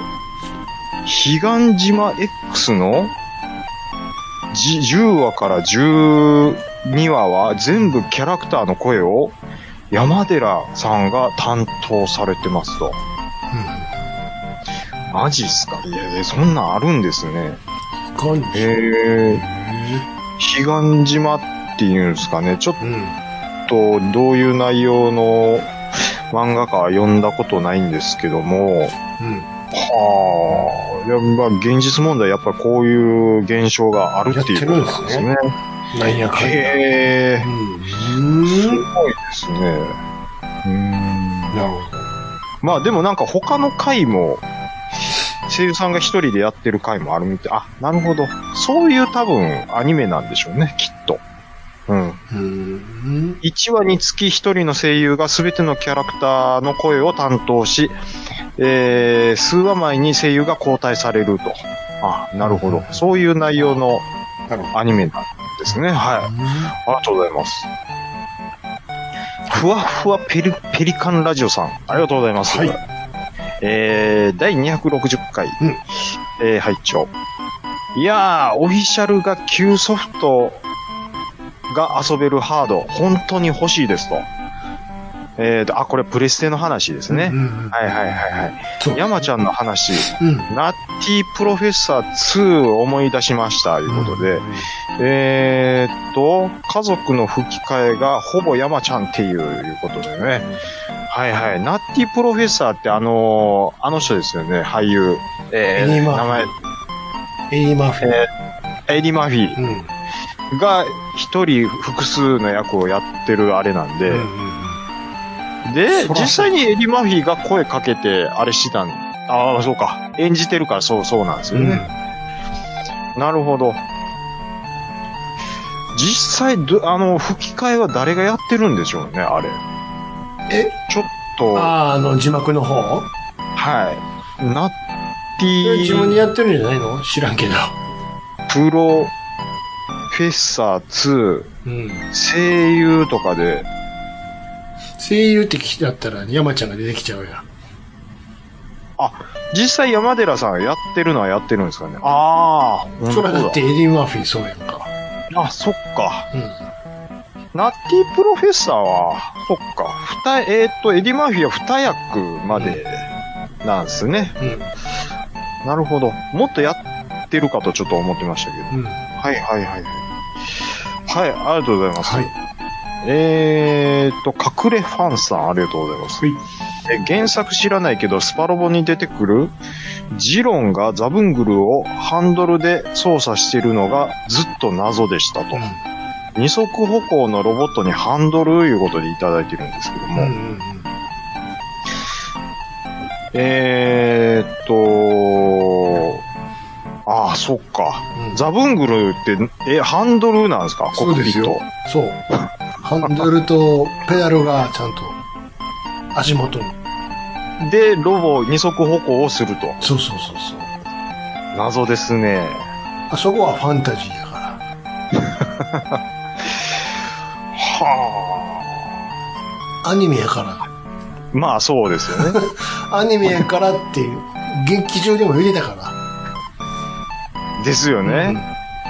岸島 X の10話から12話は全部キャラクターの声を山寺さんが担当されてますと。マジっすか？いや、そんなんあるんですね。彼岸島っていうんですかね。ちょっとどういう内容の漫画かは読んだことないんですけども、いや、まあ、現実問題やっぱこういう現象があるっていうことなんですね。 なんやかんや。 すごいですね。 なるほど。 まあでもなんか他の回も、声優さんが一人でやってる回もあるみたい。なるほど。そういう多分アニメなんでしょうね、きっと。1話につき一人の声優が全てのキャラクターの声を担当し、数話前に声優が交代されると。なるほど。そういう内容のアニメなんですね。はい。ありがとうございます。ふわふわペリカンラジオさん。ありがとうございます。はい。第260回、拝聴。いやー、オフィシャルが旧ソフトが遊べるハード、本当に欲しいですと。これプレステの話ですね。はい。山ちゃんの話、ナッティプロフェッサー2を思い出しました、いうことで、家族の吹き替えがほぼ山ちゃんっていうことでね。はい。ナッティプロフェッサーってあの人ですよね、俳優。名前。 エディ・マーフィー。 エディ・マーフィーが一人複数の役をやってるあれなんで、で、実際にエディ・マーフィーが声かけてあれしてたそうか。演じてるからそうなんですよね。なるほど。実際、吹き替えは誰がやってるんでしょうね、あれ。ちょっと。 字幕の方？ はい。ナッティ自分でやってるんじゃないの？知らんけど。 プロフェッサー2、声優とかで。 声優って聞きだったら山ちゃんが出てきちゃうやん。 実際山寺さんやってるのはやってるんですかね。ああ、 それだってエディ・マーフィーそうやんか。 あ、そっか。 うん。 ナッティプロフェッサーは、そっか。エディ・マーフィーは2役までなんですね。 うん。 なるほど。もっとやってるかとちょっと思ってましたけど。 うん。 はいはいはい。はい、ありがとうございます。 はい。 隠れファンさんありがとうございます。 はい。 原作知らないけど、スパロボに出てくるジロンがザブングルをハンドルで操作しているのがずっと謎でしたと。二足歩行のロボットにハンドルいうことでいただいてるんですけども。ああ、そっか。ザブングルって、ハンドルなんですか？ そうですよ。そう。ハンドルとペダルがちゃんと足元に。 で、ロボ二足歩行をすると。 そう。 謎ですね。 あそこはファンタジーやから。 はあ。アニメやから。 まあそうですよね。 アニメやからっていう、劇中でも言ってたから。 ですよね。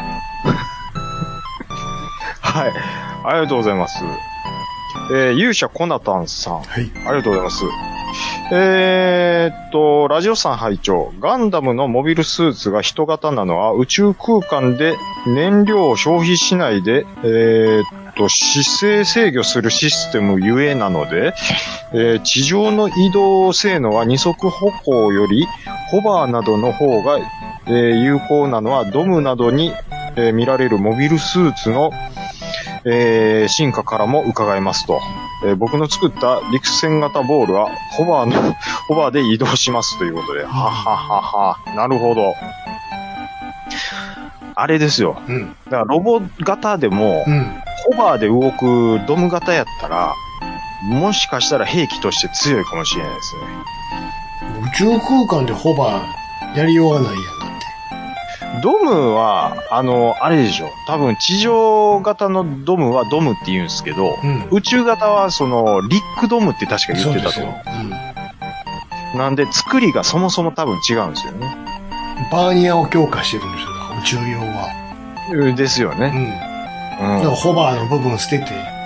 はい。ありがとうございます。勇者コナタンさん。はい。ありがとうございます。ラジオさん拝聴。ガンダムのモビルスーツが人型なのは宇宙空間で燃料を消費しないで、姿勢制御するシステムゆえなので、地上の移動性能は二足歩行よりホバーなどの方が、有効なのはドムなどに、見られるモビルスーツの、進化からも伺えますと。僕の作った陸戦型ボールはホバーで移動しますということで。はははは。なるほど。あれですよ。うん。だからロボ型でも、うん、ホバーで動くドム型やったら、もしかしたら兵器として強いかもしれないですね。 宇宙空間でホバーやりようがないやんだって。 ドムは、あれでしょ。多分地上型のドムはドムって言うんですけど、うん、宇宙型はリックドムって確か言ってたと思う。うん、なんで作りがそもそも多分違うんですよね。 バーニアを強化してるんですよ。宇宙用は。 ですよね。 うん。だからホバーの部分捨てて。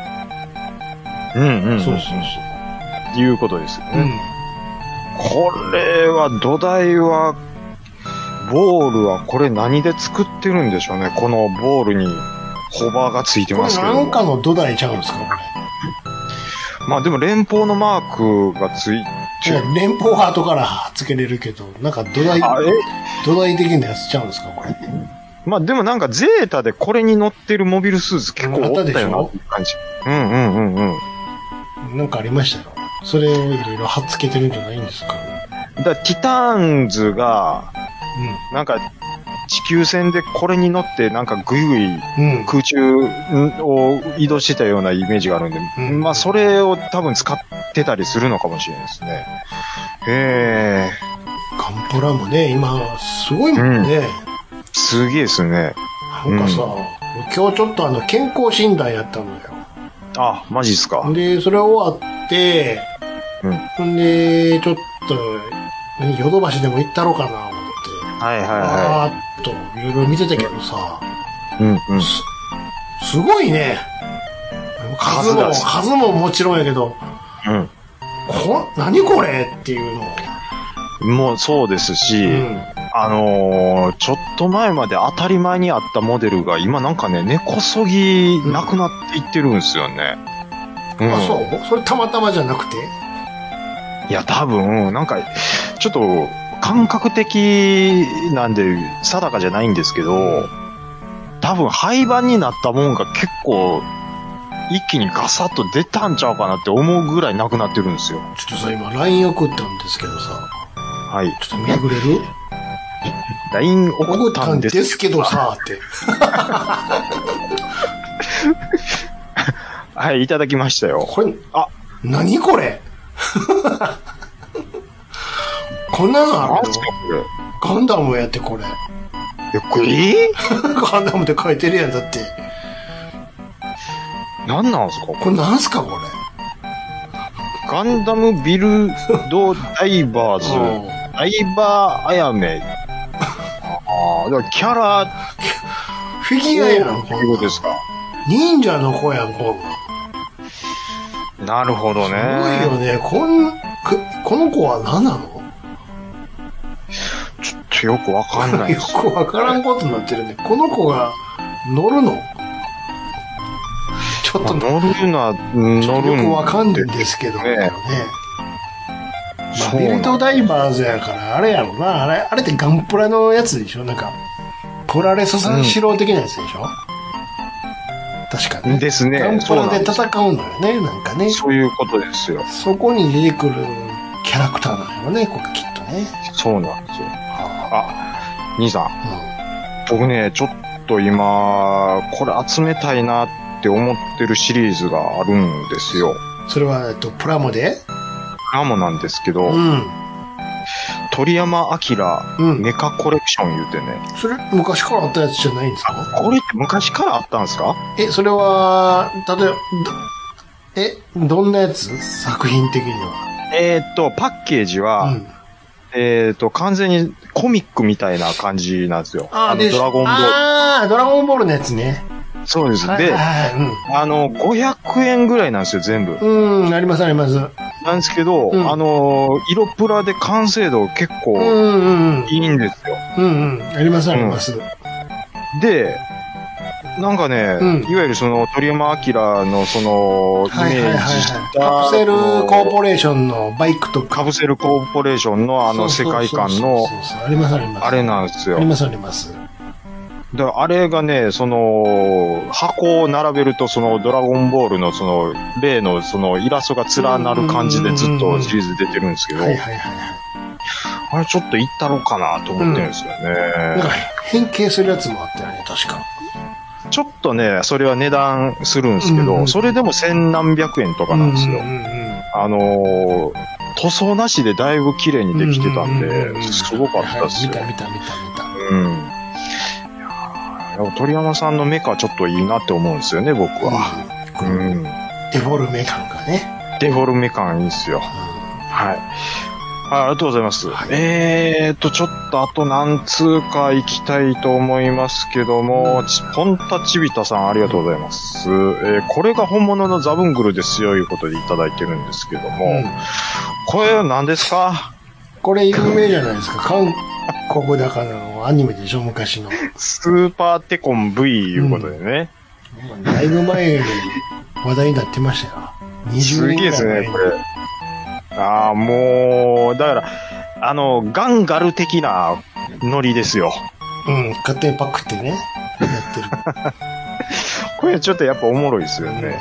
そう。 いうことですよね。これは土台は、ボールはこれ何で作ってるんでしょうね。このボールにホバーがついてますけど。 これなんかの土台ちゃうんですかこれ。 まあでも連邦のマークがついてる。 連邦は後からつけれるけど、なんか土台的なやつちゃうんですかこれ。 まあでもなんかゼータでこれに乗ってるモビルスーツ結構おったよなって感じ。 なんかありましたよ。それをいろいろ貼っつけてるんじゃないんですか。 ティターンズが、なんか地球船でこれに乗ってなんかぐいぐい空中を移動してたようなイメージがあるんで、まあそれを多分使ってたりするのかもしれないですね。 ガンプラもね、今すごいもんね。 すげえですね。 なんかさ、今日ちょっと健康診断やったのよ。 あ、マジっすか。 で、それ終わって、で、ちょっと、ヨドバシでも行ったろうかな、思って。あーっと、いろいろ見てたけどさ、すごいね。数ももちろんやけど、何これっていうの。 もうそうですし、ちょっと前まで当たり前にあったモデルが今なんかね、根こそぎなくなっていってるんですよね。 あ、そう？それたまたまじゃなくて？ いや、多分、なんか、ちょっと、感覚的なんで定かじゃないんですけど、多分廃盤になったもんが結構、一気にガサッと出たんちゃうかなって思うぐらいなくなってるんですよ。 ちょっとさ、今 LINE 送ったんですけどさ。 はい。 ちょっと見てくれる？ LINE 送ったんですけどさ、って。 はい、いただきましたよ。 これ、何これこんなのあるの？ガンダムやってこれ。ガンダムって書いてるやん、だって。 何なんすかこれなんすかこれ。 ガンダムビルドダイバーズ相葉あやめ。ああ、だからキャラ、 フィギュアやん、 こういうことですか。 忍者の子やん、こんなるほどね。 すごいよね。この子は何なの？ ちょっとよくわかんないです。 よくわからんことになってるね。この子が乗るの？ちょっと乗るのは乗るんよくわかんないんですけどね。ビルドダイバーズやから、あれやろな。あれってガンプラのやつでしょ？なんか、プラレス三四郎的なやつでしょ？確かね。 ですね。 ガンプラで戦うんだよね、なんかね。 そういうことですよ。 そこに出てくるキャラクターなのよね、これきっとね。 そうなんですよ。あ、兄さん。僕ね、ちょっと今、これ集めたいなって思ってるシリーズがあるんですよ。 それは、プラモで？ プラモなんですけど、鳥山明、メカコレクション言うてね。 それ、昔からあったやつじゃないんですか？ これって昔からあったんですか？ それは、例えば、どんなやつ？作品的には。 パッケージは、完全にコミックみたいな感じなんですよ。ドラゴンボール。 ドラゴンボールのやつね。 そうです。で、500円ぐらいなんですよ、全部。 あります、あります。 なんですけど、色プラで完成度結構いいんですよ。 あります、あります。 で、なんかね、いわゆるその鳥山明のその、イメージした、 カプセルコーポレーションのバイクとか。 カプセルコーポレーションの世界観の、 あります、あります。 あれなんですよ。 あります、あります。 で、あれがね、その、箱を並べると、その、ドラゴンボールの、その、例の、その、イラストが連なる感じでずっとシリーズ出てるんですけど、あれちょっと行ったろうかなと思ってるんですよね。 なんか、変形するやつもあったよね、確か。 ちょっとね、それは値段するんですけど、それでも千何百円とかなんですよ。塗装なしでだいぶ綺麗にできてたんで、すごかったですよ。 見た。 鳥山さんのメカちょっといいなって思うんですよね、僕は。 デフォルメ感がね。 デフォルメ感いいんですよ。はい。ありがとうございます。ちょっとあと何通か行きたいと思いますけども、ポンタチビタさんありがとうございます。これが本物のザブングルですよ、いうことでいただいてるんですけども、これは何ですか？ これ有名じゃないですか。韓国だからのアニメでしょ、昔の。 スーパーテコン V いうことでね。 だいぶ前に話題になってましたよ。20年すげえですね、これ。もう、だから、ガンガル的なノリですよ。 勝手にパクってね、やってる。 これちょっとやっぱおもろいですよね。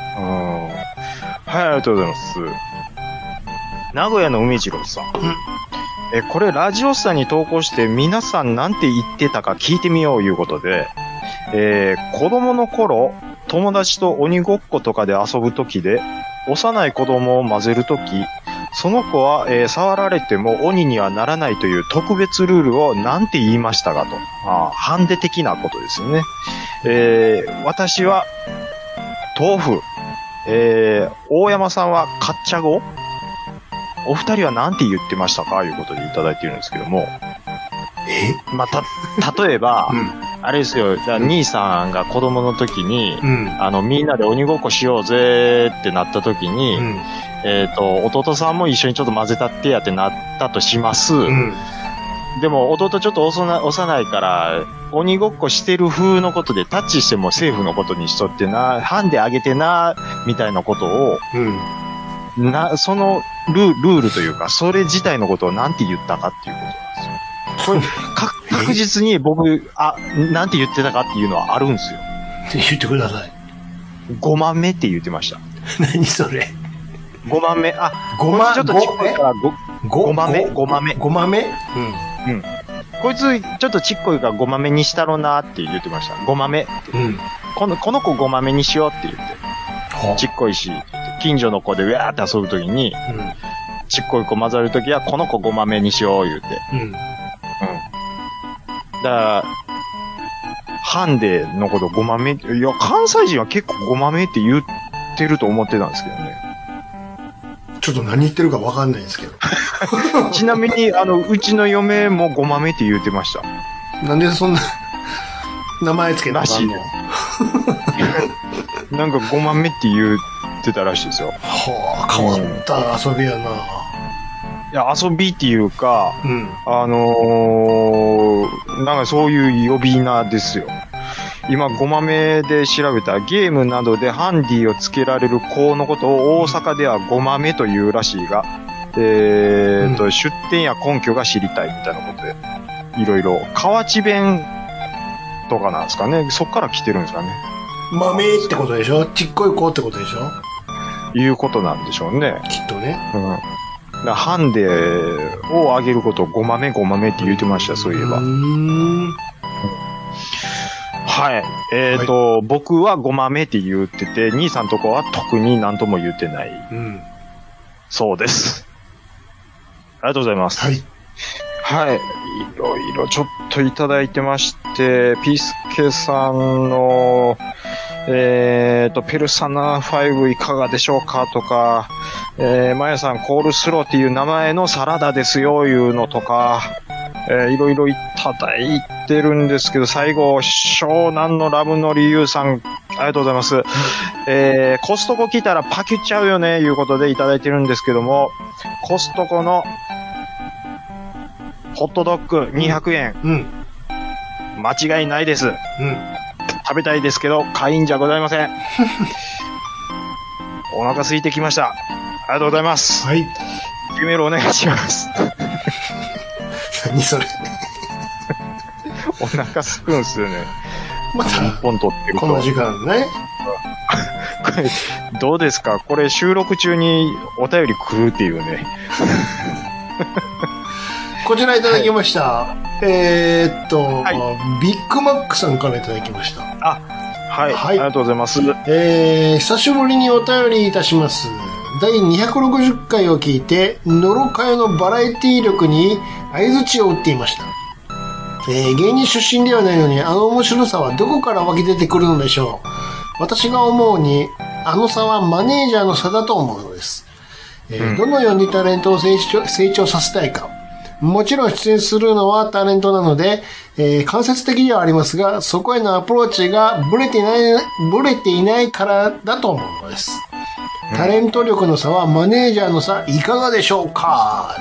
はい、ありがとうございます。名古屋の海次郎さん。これラジオスタに投稿して皆さんなんて言ってたか聞いてみよういうことで、子供の頃、友達と鬼ごっことかで遊ぶときで、幼い子供を混ぜるとき、その子は、触られても鬼にはならないという特別ルールをなんて言いましたかと。ハンデ的なことですよね。私は、豆腐。大山さんはカッチャゴ。お二人はなんて言ってましたかいうことでいただいているんですけども。例えば、あれですよ、じゃあ兄さんが子供の時に、みんなで鬼ごっこしようぜってなった時に、弟さんも一緒にちょっと混ぜたってやってなったとします。でも弟ちょっと幼いから、鬼ごっこしてる風のことでタッチしてもセーフのことにしとってな、ハンデあげてな、みたいなことを、そのルールというか、それ自体のことをなんて言ったかっていうことなんですよ。これ、確実に僕、なんて言ってたかっていうのはあるんですよ。 言ってください。 5万目って言ってました。 何それ ?5 万目。 5万目。 ちょっとちっこいから5万目 ?5 万目。 5万目こいつ、ちょっとちっこいから5万目にしたろなって言ってました。5万目。この子5万目にしようって言って。ちっこいし、近所の子でウェーって遊ぶときに、ちっこい子混ざるときはこの子5万目にしよう言うて。だから、ハンデのこと5万目、いや、関西人は結構5万目って言ってると思ってたんですけどね。 ちょっと何言ってるか分かんないですけど。 ちなみに、うちの嫁もごまめって言うてました。 なんでそんな、名前つけたの？らしい。 なんかごまめって言ってたらしいですよ。 はあ、変わった遊びやな。 いや、遊びっていうか、 うん、 なんかそういう呼び名ですよ。今、ごまめで調べたゲームなどでハンディをつけられる子のことを大阪ではごまめというらしいが、出典や根拠が知りたいみたいなことで、いろいろ、河内弁とかなんですかね。そっから来てるんですかね。 豆ってことでしょ？ちっこい子ってことでしょ？ いうことなんでしょうね。 きっとね。 ハンデをあげることをごまめって言ってました、そういえば。はい。僕はごまめって言ってて、兄さんとこは特に何とも言ってない。そうです。ありがとうございます。 はい。 はい。いろいろちょっといただいてまして、ピースケさんの、ペルソナ5いかがでしょうかとか、マヤさんコールスローっていう名前のサラダですよ、いうのとか、いろいろいただいてるんですけど、最後、湘南のラブの理由さん、ありがとうございます。コストコ来たらパキっちゃうよね、いうことでいただいてるんですけども、コストコのホットドッグ200円。間違いないです。食べたいですけど、買いんじゃございません。お腹空いてきました。ありがとうございます。 はい。 メールお願いします。 何それ。 お腹すくんすよね。 また、 1本取ってると。 この時間ね。 これ、どうですか？これ収録中にお便り来るっていうね。 こちらいただきました。はい、ビッグマックさんからいただきました。 はい。はい。ありがとうございます。 久しぶりにお便りいたします。第260回を聞いて、ノロカヨのバラエティ力に相槌を打っていました。芸人出身ではないのに、あの面白さはどこから湧き出てくるのでしょう。私が思うに、あの差はマネージャーの差だと思うのです。どのようにタレントを成長させたいか。もちろん出演するのはタレントなので、間接的ではありますが、そこへのアプローチがブレていないからだと思うのです。タレント力の差はマネージャーの差、いかがでしょうか？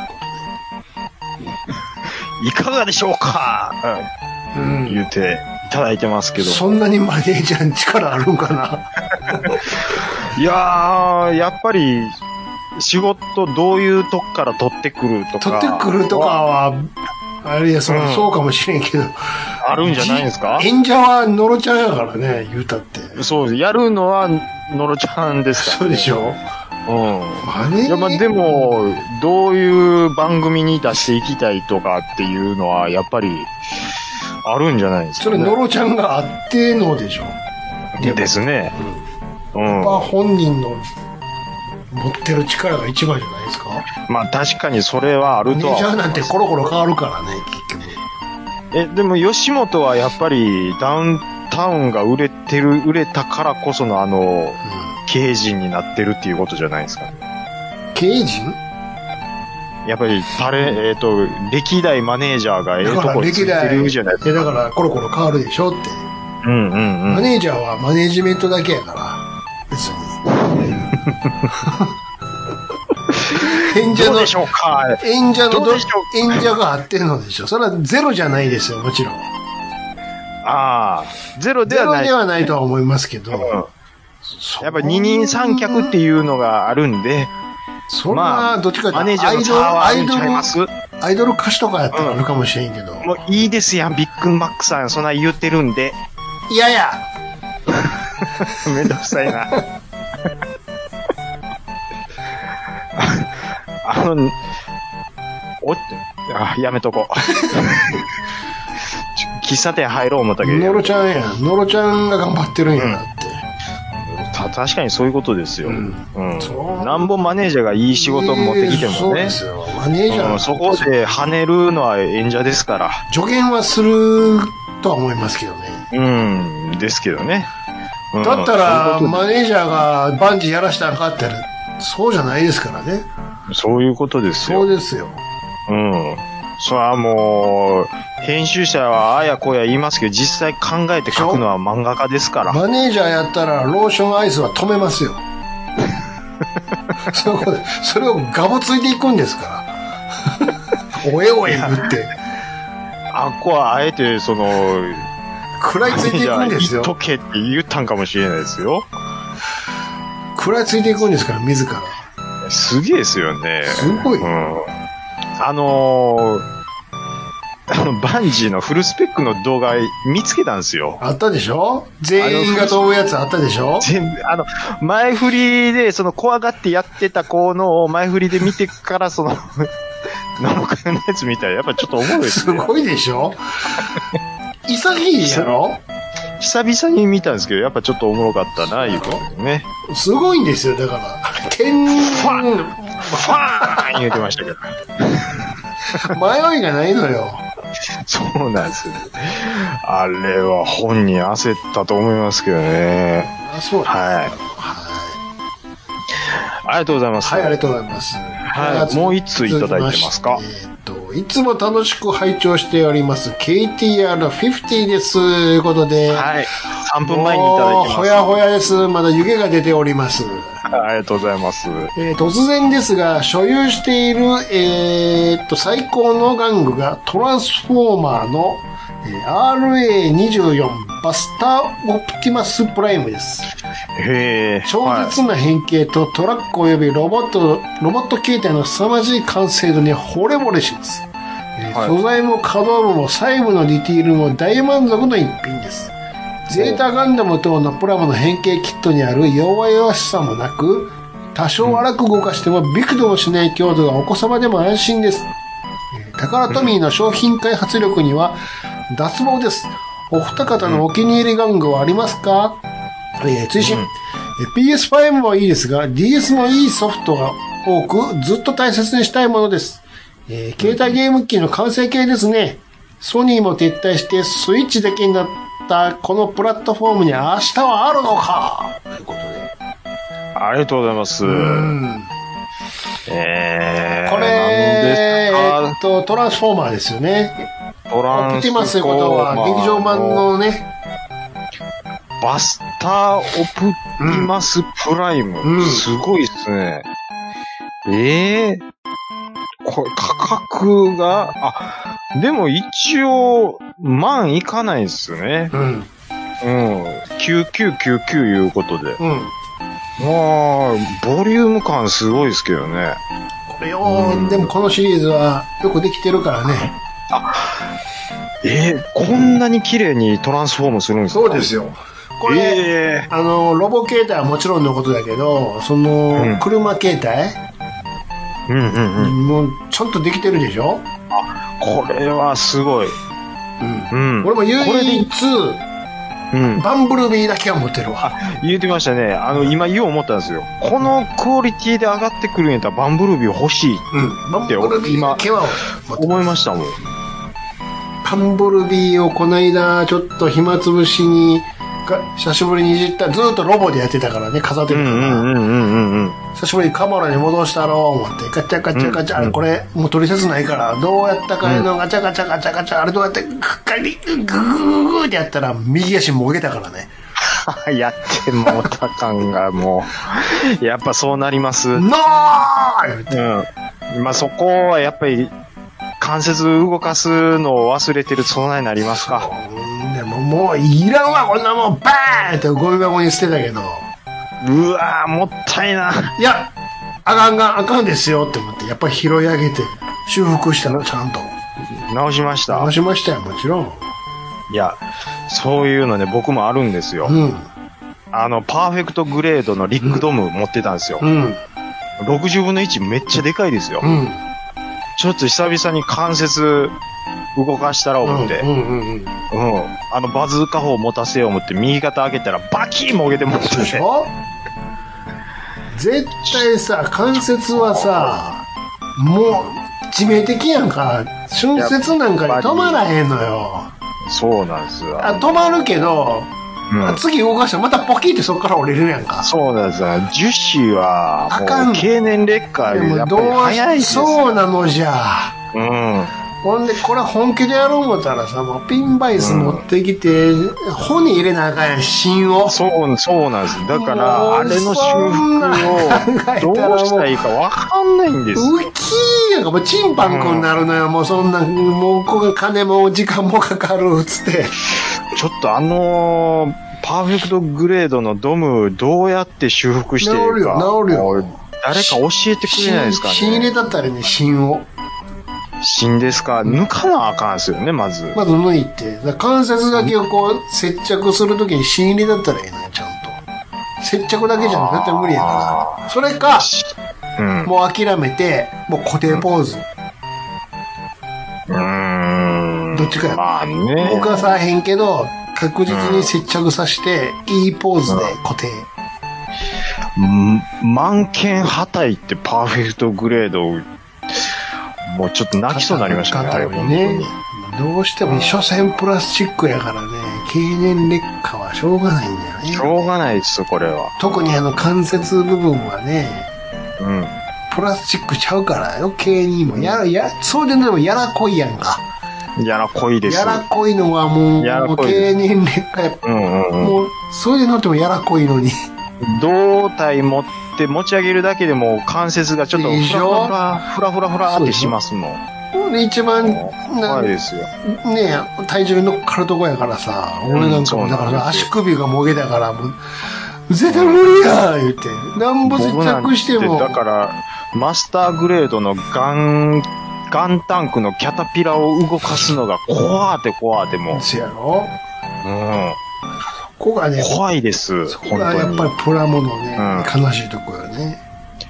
いかがでしょうか？言っていただいてますけど。 そんなにマネージャーに力あるんかな？ いやー、やっぱり、仕事どういうとこから取ってくるとか。 取ってくるとかは、あれや、そうかもしれんけど。 あるんじゃないですか？ 演者はノロちゃんやからね、言うたって。 そう、やるのはノロちゃんですから、ね。 そうでしょ？ いや、まあ、でも、どういう番組に出していきたいとかっていうのは、やっぱり、あるんじゃないですか、ね。 それノロちゃんがあってのでしょ？ ですね。 やっぱ本人の持ってる力が一番じゃないですか？ まあ確かにそれはあるとは。 マネージャーなんてコロコロ変わるからね、結局。でも吉本はやっぱりダウンタウンが売れたからこその経営陣になってるっていうことじゃないですかね。 経営陣？ やっぱり歴代マネージャーがとこについてるじゃないですか。 だからコロコロ変わるでしょって。マネージャーはマネージメントだけやから、別に。演者の、演者が合ってるのでしょ。それはゼロじゃないですよ、もちろん。 ゼロではない。 ゼロではないとは思いますけど。 やっぱ二人三脚っていうのがあるんで。 そんな、どっちかっていうと、アイドル歌手とかやったらあるかもしれんけど。 もういいですやん、ビッグマックさん、そんな言ってるんで。 いやいやめんどくさいな。やめとこう。喫茶店入ろう思ったけど。 ノロちゃんやん。ノロちゃんが頑張ってるんやなって。 確かにそういうことですよ。なんぼマネージャーがいい仕事を持ってきてもね。 そうですよ。マネージャー、 そこで跳ねるのは演者ですから。 助言はするとは思いますけどね。ですけどね。 だったら、マネージャーがバンジーやらしたらかってる。そうじゃないですからね。 そういうことですよ。 そうですよ。 うん。それはもう、編集者はあやこや言いますけど、実際考えて書くのは漫画家ですから。 マネージャーやったらローションアイスは止めますよ。それをガボついていくんですから。おえおえ言って。 あっこはあえて食らいついていくんですよ。 言っとけって言ったんかもしれないですよ。 食らいついていくんですから、自ら。 すげえですよね。 すごい。 うん。バンジーのフルスペックの動画見つけたんですよ。 あったでしょ？全員が飛ぶやつあったでしょ？ 前振りで、怖がってやってた子の前振りで見てから、生クのやつ見たら、やっぱちょっとおもろいですね。 すごいでしょ？潔いやろ？ 久々に見たんですけど、やっぱちょっとおもろかったな、いうことね。 すごいんですよ、だから。ファーン言ってましたけど。 迷いがないのよ。 そうなんですよ。あれは本人焦ったと思いますけどね。 あ、そうです。 はい。ありがとうございます。 はい、ありがとうございます。 はい。もう一通いただいてますか？ いつも楽しく拝聴しております。KTR50 です。ということで。 はい。3分前にいただいてます。 ほやほやです。まだ湯気が出ております。 ありがとうございます。 突然ですが、所有している、最高の玩具がトランスフォーマーの、RA24 バスターオプティマスプライムです。 へー。 超絶な変形とトラック及びロボット形態の凄まじい完成度に惚れ惚れします。素材も可動部も細部のディティールも大満足の一品です。ゼータガンダム等のプラモの変形キットにある弱々しさもなく、多少荒く動かしてもビクともしない強度がお子様でも安心です。タカラトミーの商品開発力には脱帽です。お二方のお気に入り玩具はありますか？追伸。PS5 もいいですが、DS もいいソフトが多く、ずっと大切にしたいものです。携帯ゲーム機の完成形ですね。ソニーも撤退してスイッチだけになったこのプラットフォームに明日はあるのかということで。 ありがとうございます。これ、トランスフォーマーですよね。オプティマスということは、劇場版のね。 バスターオプティマスプライム。すごいですね。これ価格が、でも一応、万いかないですね。9999いうことで。ボリューム感すごいですけどね。 これでもこのシリーズはよくできてるからね。 こんなに綺麗にトランスフォームするんですか？ そうですよ。これ、ロボ形態はもちろんのことだけど、車形態、もうちゃんとできてるでしょ？ これはすごい。 俺も唯一、バンブルビーだけは持ってるわ。 言ってましたね。今言おう思ったんですよ。このクオリティで上がってくるんやったらバンブルビー欲しいって今思いましたもん。 バンブルビーをこの間ちょっと暇つぶしに久しぶりにいじった、ずっとロボでやってたからね、飾ってるから。久しぶりにカモラに戻したろう思って、ガチャガチャガチャ、これもう取説ないから、どうやったかのガチャガチャガチャガチャ、あれどうやってグーってやったら右足もげたからね。 やってもうた感がもう、やっぱそうなります。 ノーまあそこはやっぱり、関節動かすのを忘れてる備えになりますか。 でももういらんわ、こんなもんバーンってゴミ箱に捨てたけど。 うわー、もったいな。 いや、あかんですよって思って、やっぱり拾い上げて、修復したの、ちゃんと。 直しました。 直しましたよ、もちろん。 いや、そういうのね、僕もあるんですよ。パーフェクトグレードのリックドム持ってたんですよ。60分の1めっちゃでかいですよ。ちょっと久々に関節動かしたら思って。バズーカ砲持たせよう思って右肩上げたらバキーンもげてもってでしょ？絶対さ、関節はさ、もう致命的やんか。春節なんかに止まらへんのよ。 そうなんですよ。 止まるけど、 次動かしたらまたポキってそこから折れるやんか。 そうなんですよ。樹脂は、もう経年劣化よりやっぱり早いです。 そうなのじゃ。ほんで、これ本気でやろう思ったらさ、もうピンバイス持ってきて、骨入れなあかんやん、芯を。そうなんです。だから、あれの修復をどうしたらいいかわかんないんですよ。ウキーやんか、もうチンパンクになるのよ、もうそんな、もうここ金も時間もかかる、つって。 ちょっとパーフェクトグレードのドム、どうやって修復しているか。 治るよ。 誰か教えてくれないですかね。 芯入れだったらね、芯を。 芯ですか？抜かなあかんすよね、まず。 まず抜いて。関節だけをこう、接着するときに芯入れだったらいいのよ、ちゃんと。接着だけじゃ絶対無理やから。それか、もう諦めて、もう固定ポーズ。どっちかや。 まあね。 動かさへんけど、確実に接着させて、いいポーズで固定。 満剣破壊ってパーフェクトグレード、もうちょっと泣きそうになりましたね、あれね。 どうしても、所詮プラスチックやからね、経年劣化はしょうがないんだよね。 しょうがないです、これは。 特に関節部分はね、プラスチックちゃうから余計にも、そうでもやらこいやんか。 やらこいです。 やらこいのはもう、経年劣化やっぱ、もう、それで乗ってもやらこいのに。 胴体持ち上げるだけでも関節がちょっとフラフラってしますもん。 で、一番、 怖いですよ。 ねえ、体重乗っかるとこやからさ、俺なんかも、だから足首がもげたから、もう、絶対無理や言って、なんぼ接着しても。 だから、マスターグレードのガンタンクのキャタピラを動かすのが怖ってもう。 そうやろ？ここがね、 怖いです。 そこがやっぱりプラモのね、悲しいとこよね。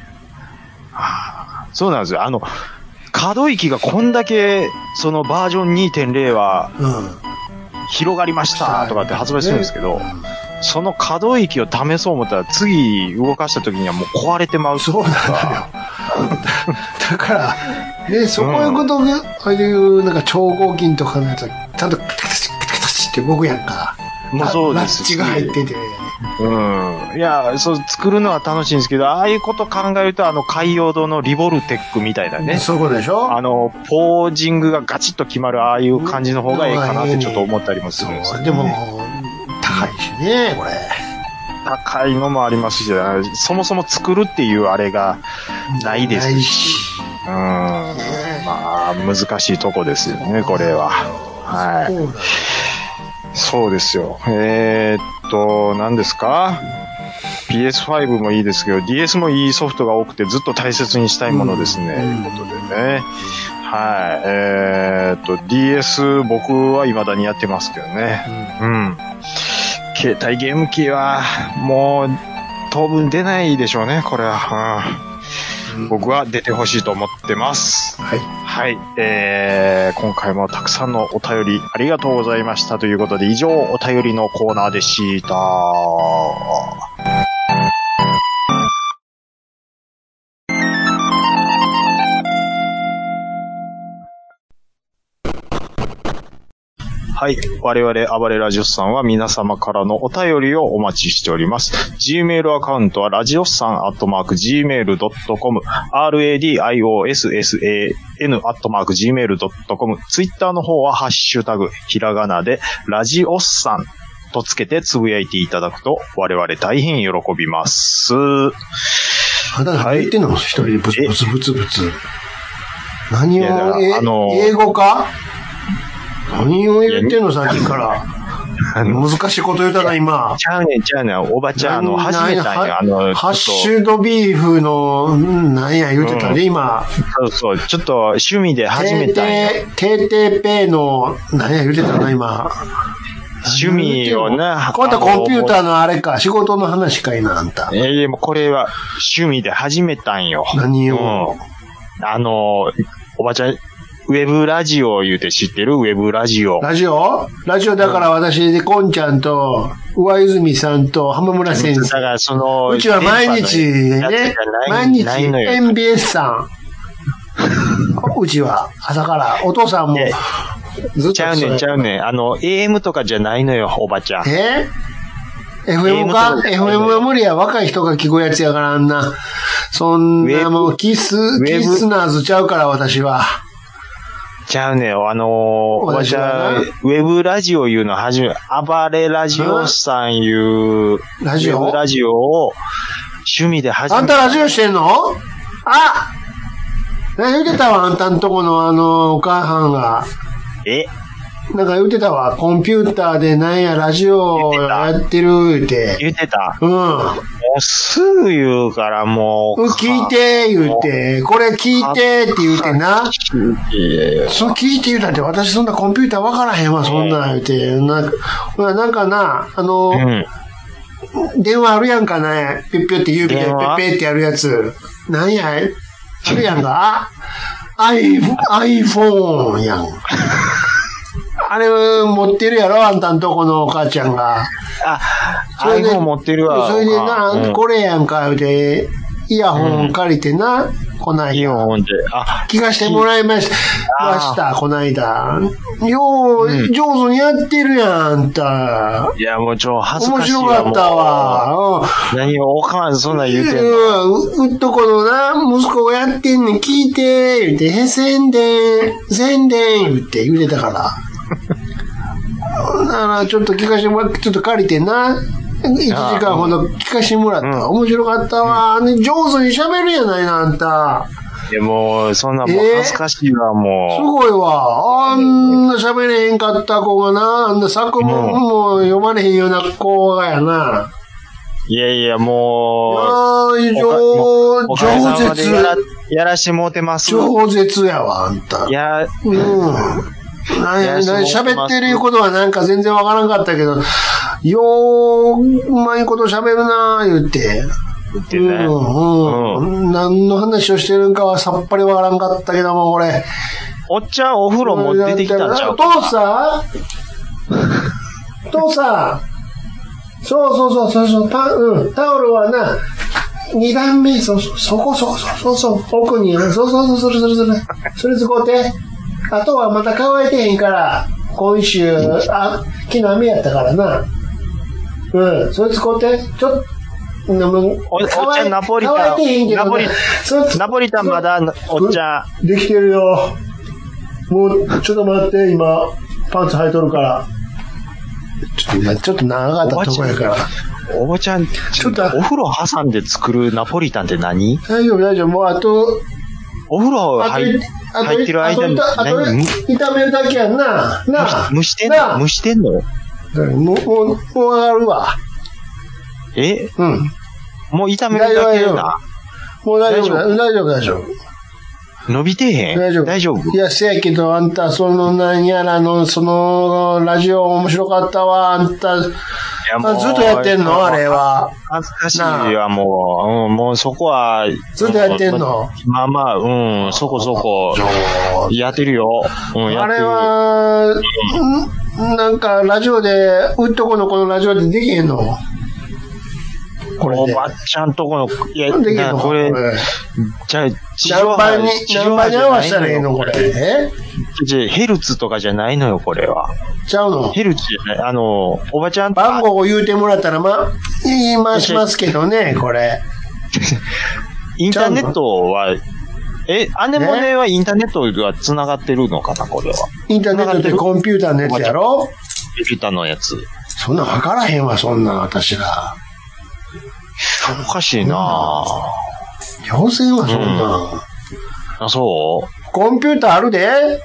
そうなんですよ。可動域がこんだけ、そのバージョン 2.0 は、広がりましたとかって発売するんですけど、その可動域を試そう思ったら次動かした時にはもう壊れてまう。 そうなんだよ。だから、ね、そういうことが、ああいうなんか超合金とかのやつは、ちゃんとカタカタって動くやんか。 もうそうですし。 ラッチが入ってて。 いや、作るのは楽しいんですけど、ああいうこと考えると、海洋堂のリボルテックみたいなね。 そういうことでしょ？ ポージングがガチッと決まる、ああいう感じの方がいいかなってちょっと思ったりもするんですよね。 でも、高いしね、これ。 高いのもありますし、そもそも作るっていうあれがないですし。まあ、難しいとこですよね、これは。はい。そうですよ。何ですか？ PS5 もいいですけど、DS もいいソフトが多くてずっと大切にしたいものですね。ということでね。はい。DS 僕は未だにやってますけどね。携帯ゲーム機はもう当分出ないでしょうね、これは。僕は出てほしいと思ってます。はい。はい。今回もたくさんのお便りありがとうございましたということで、以上お便りのコーナーでした。はい。我々、暴れラジオスさんは皆様からのお便りをお待ちしております。Gmail アカウントは、ラジオスさん@gmail.com、radiosan@gmail.com、Twitter の方は、ハッシュタグ、ひらがなで、ラジオスさんとつけてつぶやいていただくと、我々大変喜びます。 あ、だから言ってんの、一人でブツブツ。何を、英語か？何を言ってんのさっきから。難しいこと言うたな、今。 ちゃうねん。おばちゃん、始めたんよ。 ハッシュドビーフの、なんや言うてたね、今。 そう。ちょっと趣味で始めたんよ。 TTP の、なんや言うてたな、今。 趣味をな。 こうやったコンピューターのあれか、仕事の話かいな、あんた。 もうこれは趣味で始めたんよ。 何を？ おばちゃん、ウェブラジオ言うて知ってる？ウェブラジオ。 ラジオだから私で、こんちゃんと、上泉さんと浜村先生。 だからうちは毎日ね、毎日 MBS さん。うちは朝から、お父さんもずっと。 ちゃうねん。AM とかじゃないのよ、おばちゃん。 FM か ?FM は無理や。若い人が聞くやつやからあんな。そんなもうキスナーズちゃうから私は。 ちゃうね。私は、ウェブラジオいうのはじめ、暴れラジオさんいうラジオウェブラジオを趣味で始めあんたラジオしてんの？あ言うてたわ、あんたんとこのお母さんが。なんか言うてたわ、コンピューターでなんやラジオやってる言うて。 言ってた。 もうすぐ言うからもう。 聞いて言うて、これ聞いてって言うてな。そう聞いて言うたって、私そんなコンピューターわからへんわ、そんなん言うて。なんかな、電話あるやんかね。ピュッピュって指でペッペってやるやつ。なんやあるやんか。iPhone やん。あれ持ってるやろあんたんとこのお母ちゃんが。 iPhone 持ってるわ。 それでな、これやんか、で、イヤホン借りてな、こないだ。 イヤホンで。 聞かしてもらいました、こないだ。上手にやってるやん、あんた。 いや、もう恥ずかしいわ。 面白かったわ。 何をおかんそんなん言うてんの？ うっとこのな、息子がやってんねん、聞いて、言うて、宣伝、言うてたから。だからちょっと聞かせてもらって、ちょっと借りてな、1時間ほど聞かせてもらった。面白かったわ。上手に喋るやないな、あんた。 でも、そんなもう恥ずかしいわ、もう。 すごいわ。あんな喋れへんかった子がな、あんな作文も読まれへんような子がやな。 いやいや、もう。 饒舌。 やらしてもうてます。 饒舌やわ、あんた。喋ってることはなんか全然わからんかったけど、うまいこと喋るな言って。何の話をしてるんかはさっぱりわからんかったけども、これ。 おっちゃんお風呂も出てきたんちゃう父さんそうタオルはな、2段目、そこ、奥に、それ使うて。あとはまた乾いてへんから、今週、昨日雨やったからな。それ使うて。 おっちゃんナポリタン。 乾いてへんけどナポリタンまだ、おっちゃん。できてるよ。もう、ちょっと待って、今、パンツ履いとるから。ちょっと長かったとこやから。 おばちゃん、ちょっとお風呂挟んで作るナポリタンって何？ 大丈夫。もうあと、 お風呂入ってる間に炒めるだけやんな。 蒸してんの？ もう上がるわ。 もう炒めるだけやな。 もう大丈夫。 伸びてへん？大丈夫？ いや、せやけど、あんた、なんやらの、ラジオ面白かったわ、あんた。ずっとやってんのあれは。 恥ずかしいわ、もうそこは。 ずっとやってんのそこそこ。やってるよ。 あれは、なんか、ラジオで、うっとこのこのラジオでできへんの？これおばちゃんとこの、いや、これ、じゃあ、 何倍に合わせたらいいのこれ。 ヘルツとかじゃないのよ、これは。 ちゃうの？ ヘルツじゃない。おばちゃん番号を言うてもらったら、言い回しますけどね、これ。 インターネットは、アネモネはインターネットが繋がってるのかな、これは。 インターネットってコンピューターのやつやろ？ コンピューターのやつ。 そんなん分からへんわ、そんなん私ら。 おかしいなぁ。 要せんわ、そんなん。 そうコンピューターあるで？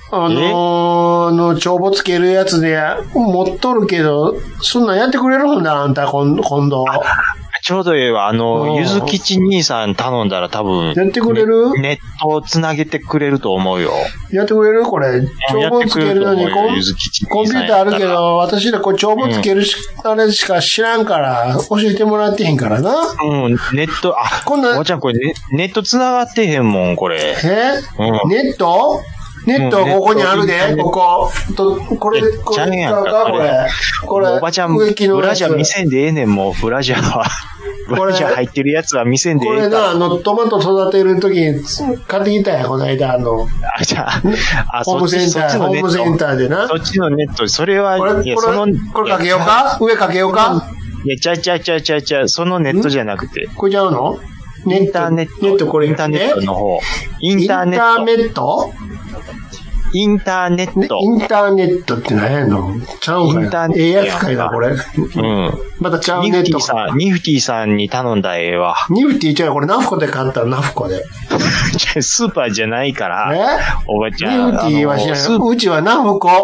帳簿つけるやつで持っとるけど、そんなんやってくれるんだ、あんた、今度。 ちょうどいいわ、ゆずきち兄さん頼んだら多分。 やってくれる？ ネットをつなげてくれると思うよ。 やってくれる？これ。帳簿つけるのにコンピューターあるけど、私らこれ帳簿つけるあれしか知らんから、教えてもらってへんからな。 ネット、おばちゃんこれネットつながってへんもん、これ。 ネットここにあるで、ここ。これ、 ちゃうやんか、これ。おばちゃん、ブラジャー見せんでええねん、もう、ブラジャーは。ブラジャー入ってるやつは見せんでええから。 これな、トマト育てるときに買ってきたやん、この間、 じゃあ、 ホームセンターでな。 そっちのネット、それは、 これかけようか？上かけようか？ いや、ちゃう、そのネットじゃなくて。 これちゃうの？ インターネット、 これ。 インターネットの方。 インターネットインターネット。 インターネットって何やの？ちゃうんかな？やつかいな、これ。うん。またちゃうネット。 ニフティさんに頼んだわ。 ニフティちゃう、これナフコで買ったナフコで。 スーパーじゃないから。おばちゃん。 ニフティは知らない。うちはナフコ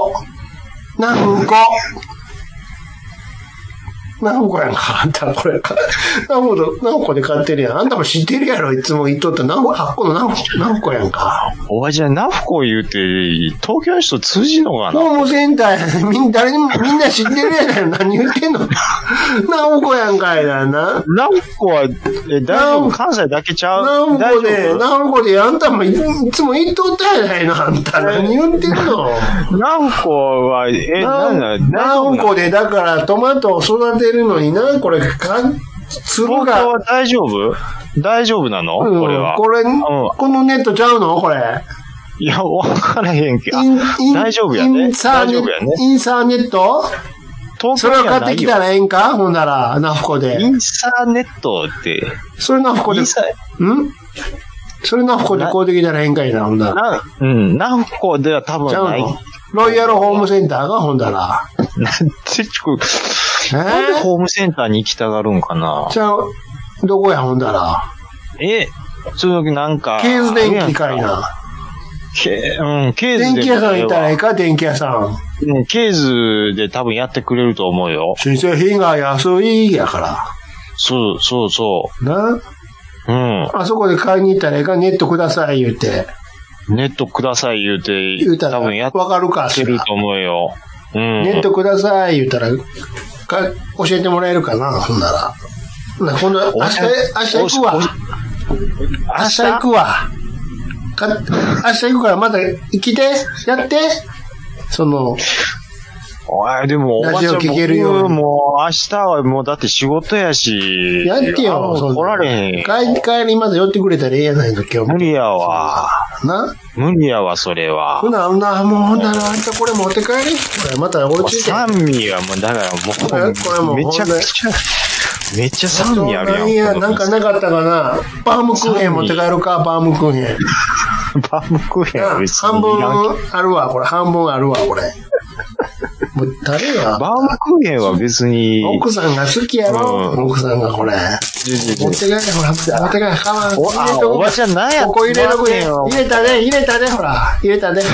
やんか。あんたこれナフコで買ってるやん。あんたも知ってるやろ。いつも言っとったナフコやんか。 おばちゃん、ナフコ言うて、東京の人通じんのかな？ ホームセンターや。みんな知ってるやん。何言ってんの？ナフコやんかいな。ナフコは、大丈夫？関西だけちゃう？ ナフコで、あんたもいつも言っとったやないの。あんた何言ってんの？ ナフコは、 ナフコで、だからトマトを育てるのにな、これ、粒が。 は大丈夫なの？これは。 このネットちゃうの？これ。 いや、わからへんけど。大丈夫やね。大丈夫やね。 インサーネット？それを買ってきたらええんか？ほんなら、ナフコで。 インサーネットって。 それナフコで。それナフコで買うてきたらええんかいな、ほんなら。 ナフコでは多分ない。 ロイヤルホームセンターがほんだら。 なんでホームセンターに行きたがるんかな？ じゃあ、どこやほんだら。 その時なんか。 ケーズ電気かいな。 ケーズ電気屋さん行ったらええか、電気屋さん。 ケーズで多分やってくれると思うよ。 新製品が安いやから。 そう。 な？あそこで買いに行ったらええか、ネットください言うて。 ネットください言うて、多分やってると思うよ。 ネットください言うたら、教えてもらえるかな、ほんなら。今度、明日行くわ。明日行くからまた来て、やって。 でも、 ラジオ聞けるように。 もう、明日はもうだって仕事やし。 やってよ、 来られへん。 帰りまだ寄ってくれたらええやないの、今日。 無理やわ。無理やわ、それは。 もうほんなら、あんたこれ持って帰り？これまたお家で。 酸味はもう、だからもう、めちゃ酸味あるやん。 なんかなかったかな。バームクーヘン持って帰るか、バームクーヘン。 バームクーヘンは別に。 半分あるわ、これ。もう誰や？ バームクーヘンは別に。 奥さんが好きやろ？奥さんがこれ。持って帰れ、ほら、持って帰れ、 おばちゃん何や？ ここ入れとくね。入れたで、ほら。入れたで。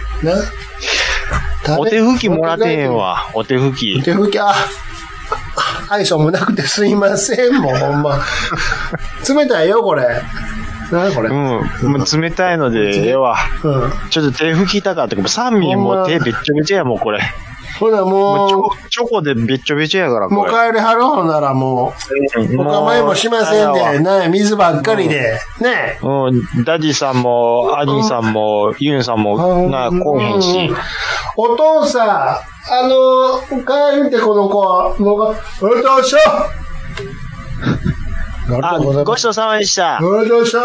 お手拭きもらってへんわ。お手拭き、 愛想もなくてすいません、もうほんま。冷たいよ、これ。何これ。 もう冷たいので、ちょっと手拭きたかったけど、酸味もう手べっちょべちょや、もうこれ。 ほら、もう。 チョコでべっちょべちょやから、 もう帰りはろうならもう。お構いもしませんで、水ばっかりで。ね。 ダディさんも、アニーさんも、ユンさんも、こうへんし。 お父さん、帰るってこの子は、もう、お父さんごちそうさまでした。 ごちそうさ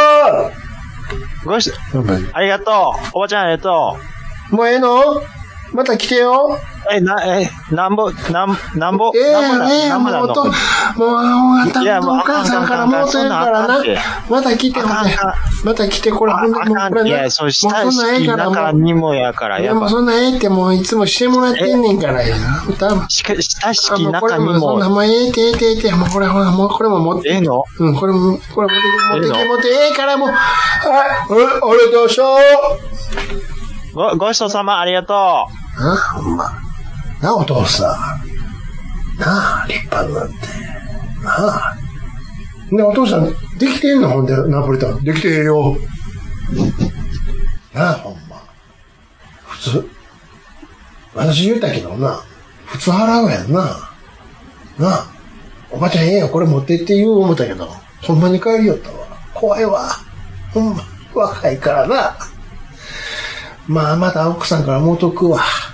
ありがとう。おばちゃんありがとう。もうええの？また来てよ。 なんぼなの？ もう、お母さんからもうとるからな。また来て、これ、 いや、そうしたら式だからにもやから、 やっぱ。そんなええってもういつもしてもらってんねんからやな。 した式中にも。 そんなもうええ、もうこれほら、もうこれも持って。 ええの？ これ持ってええからもう。はい、ありがとうしょごちそうさま、ありがとう。 ほんま。お父さん。立派になって。ね、お父さん、できてんの？ほんで、ナポリタン。できてへんよ。ほんま。普通。私言うたけどな。普通払うやんな。おばちゃんええよ、これ持ってって言う思ったけど。ほんまに帰りよったわ。怖いわ。ほんま。若いからな。また奥さんからもうとくわ。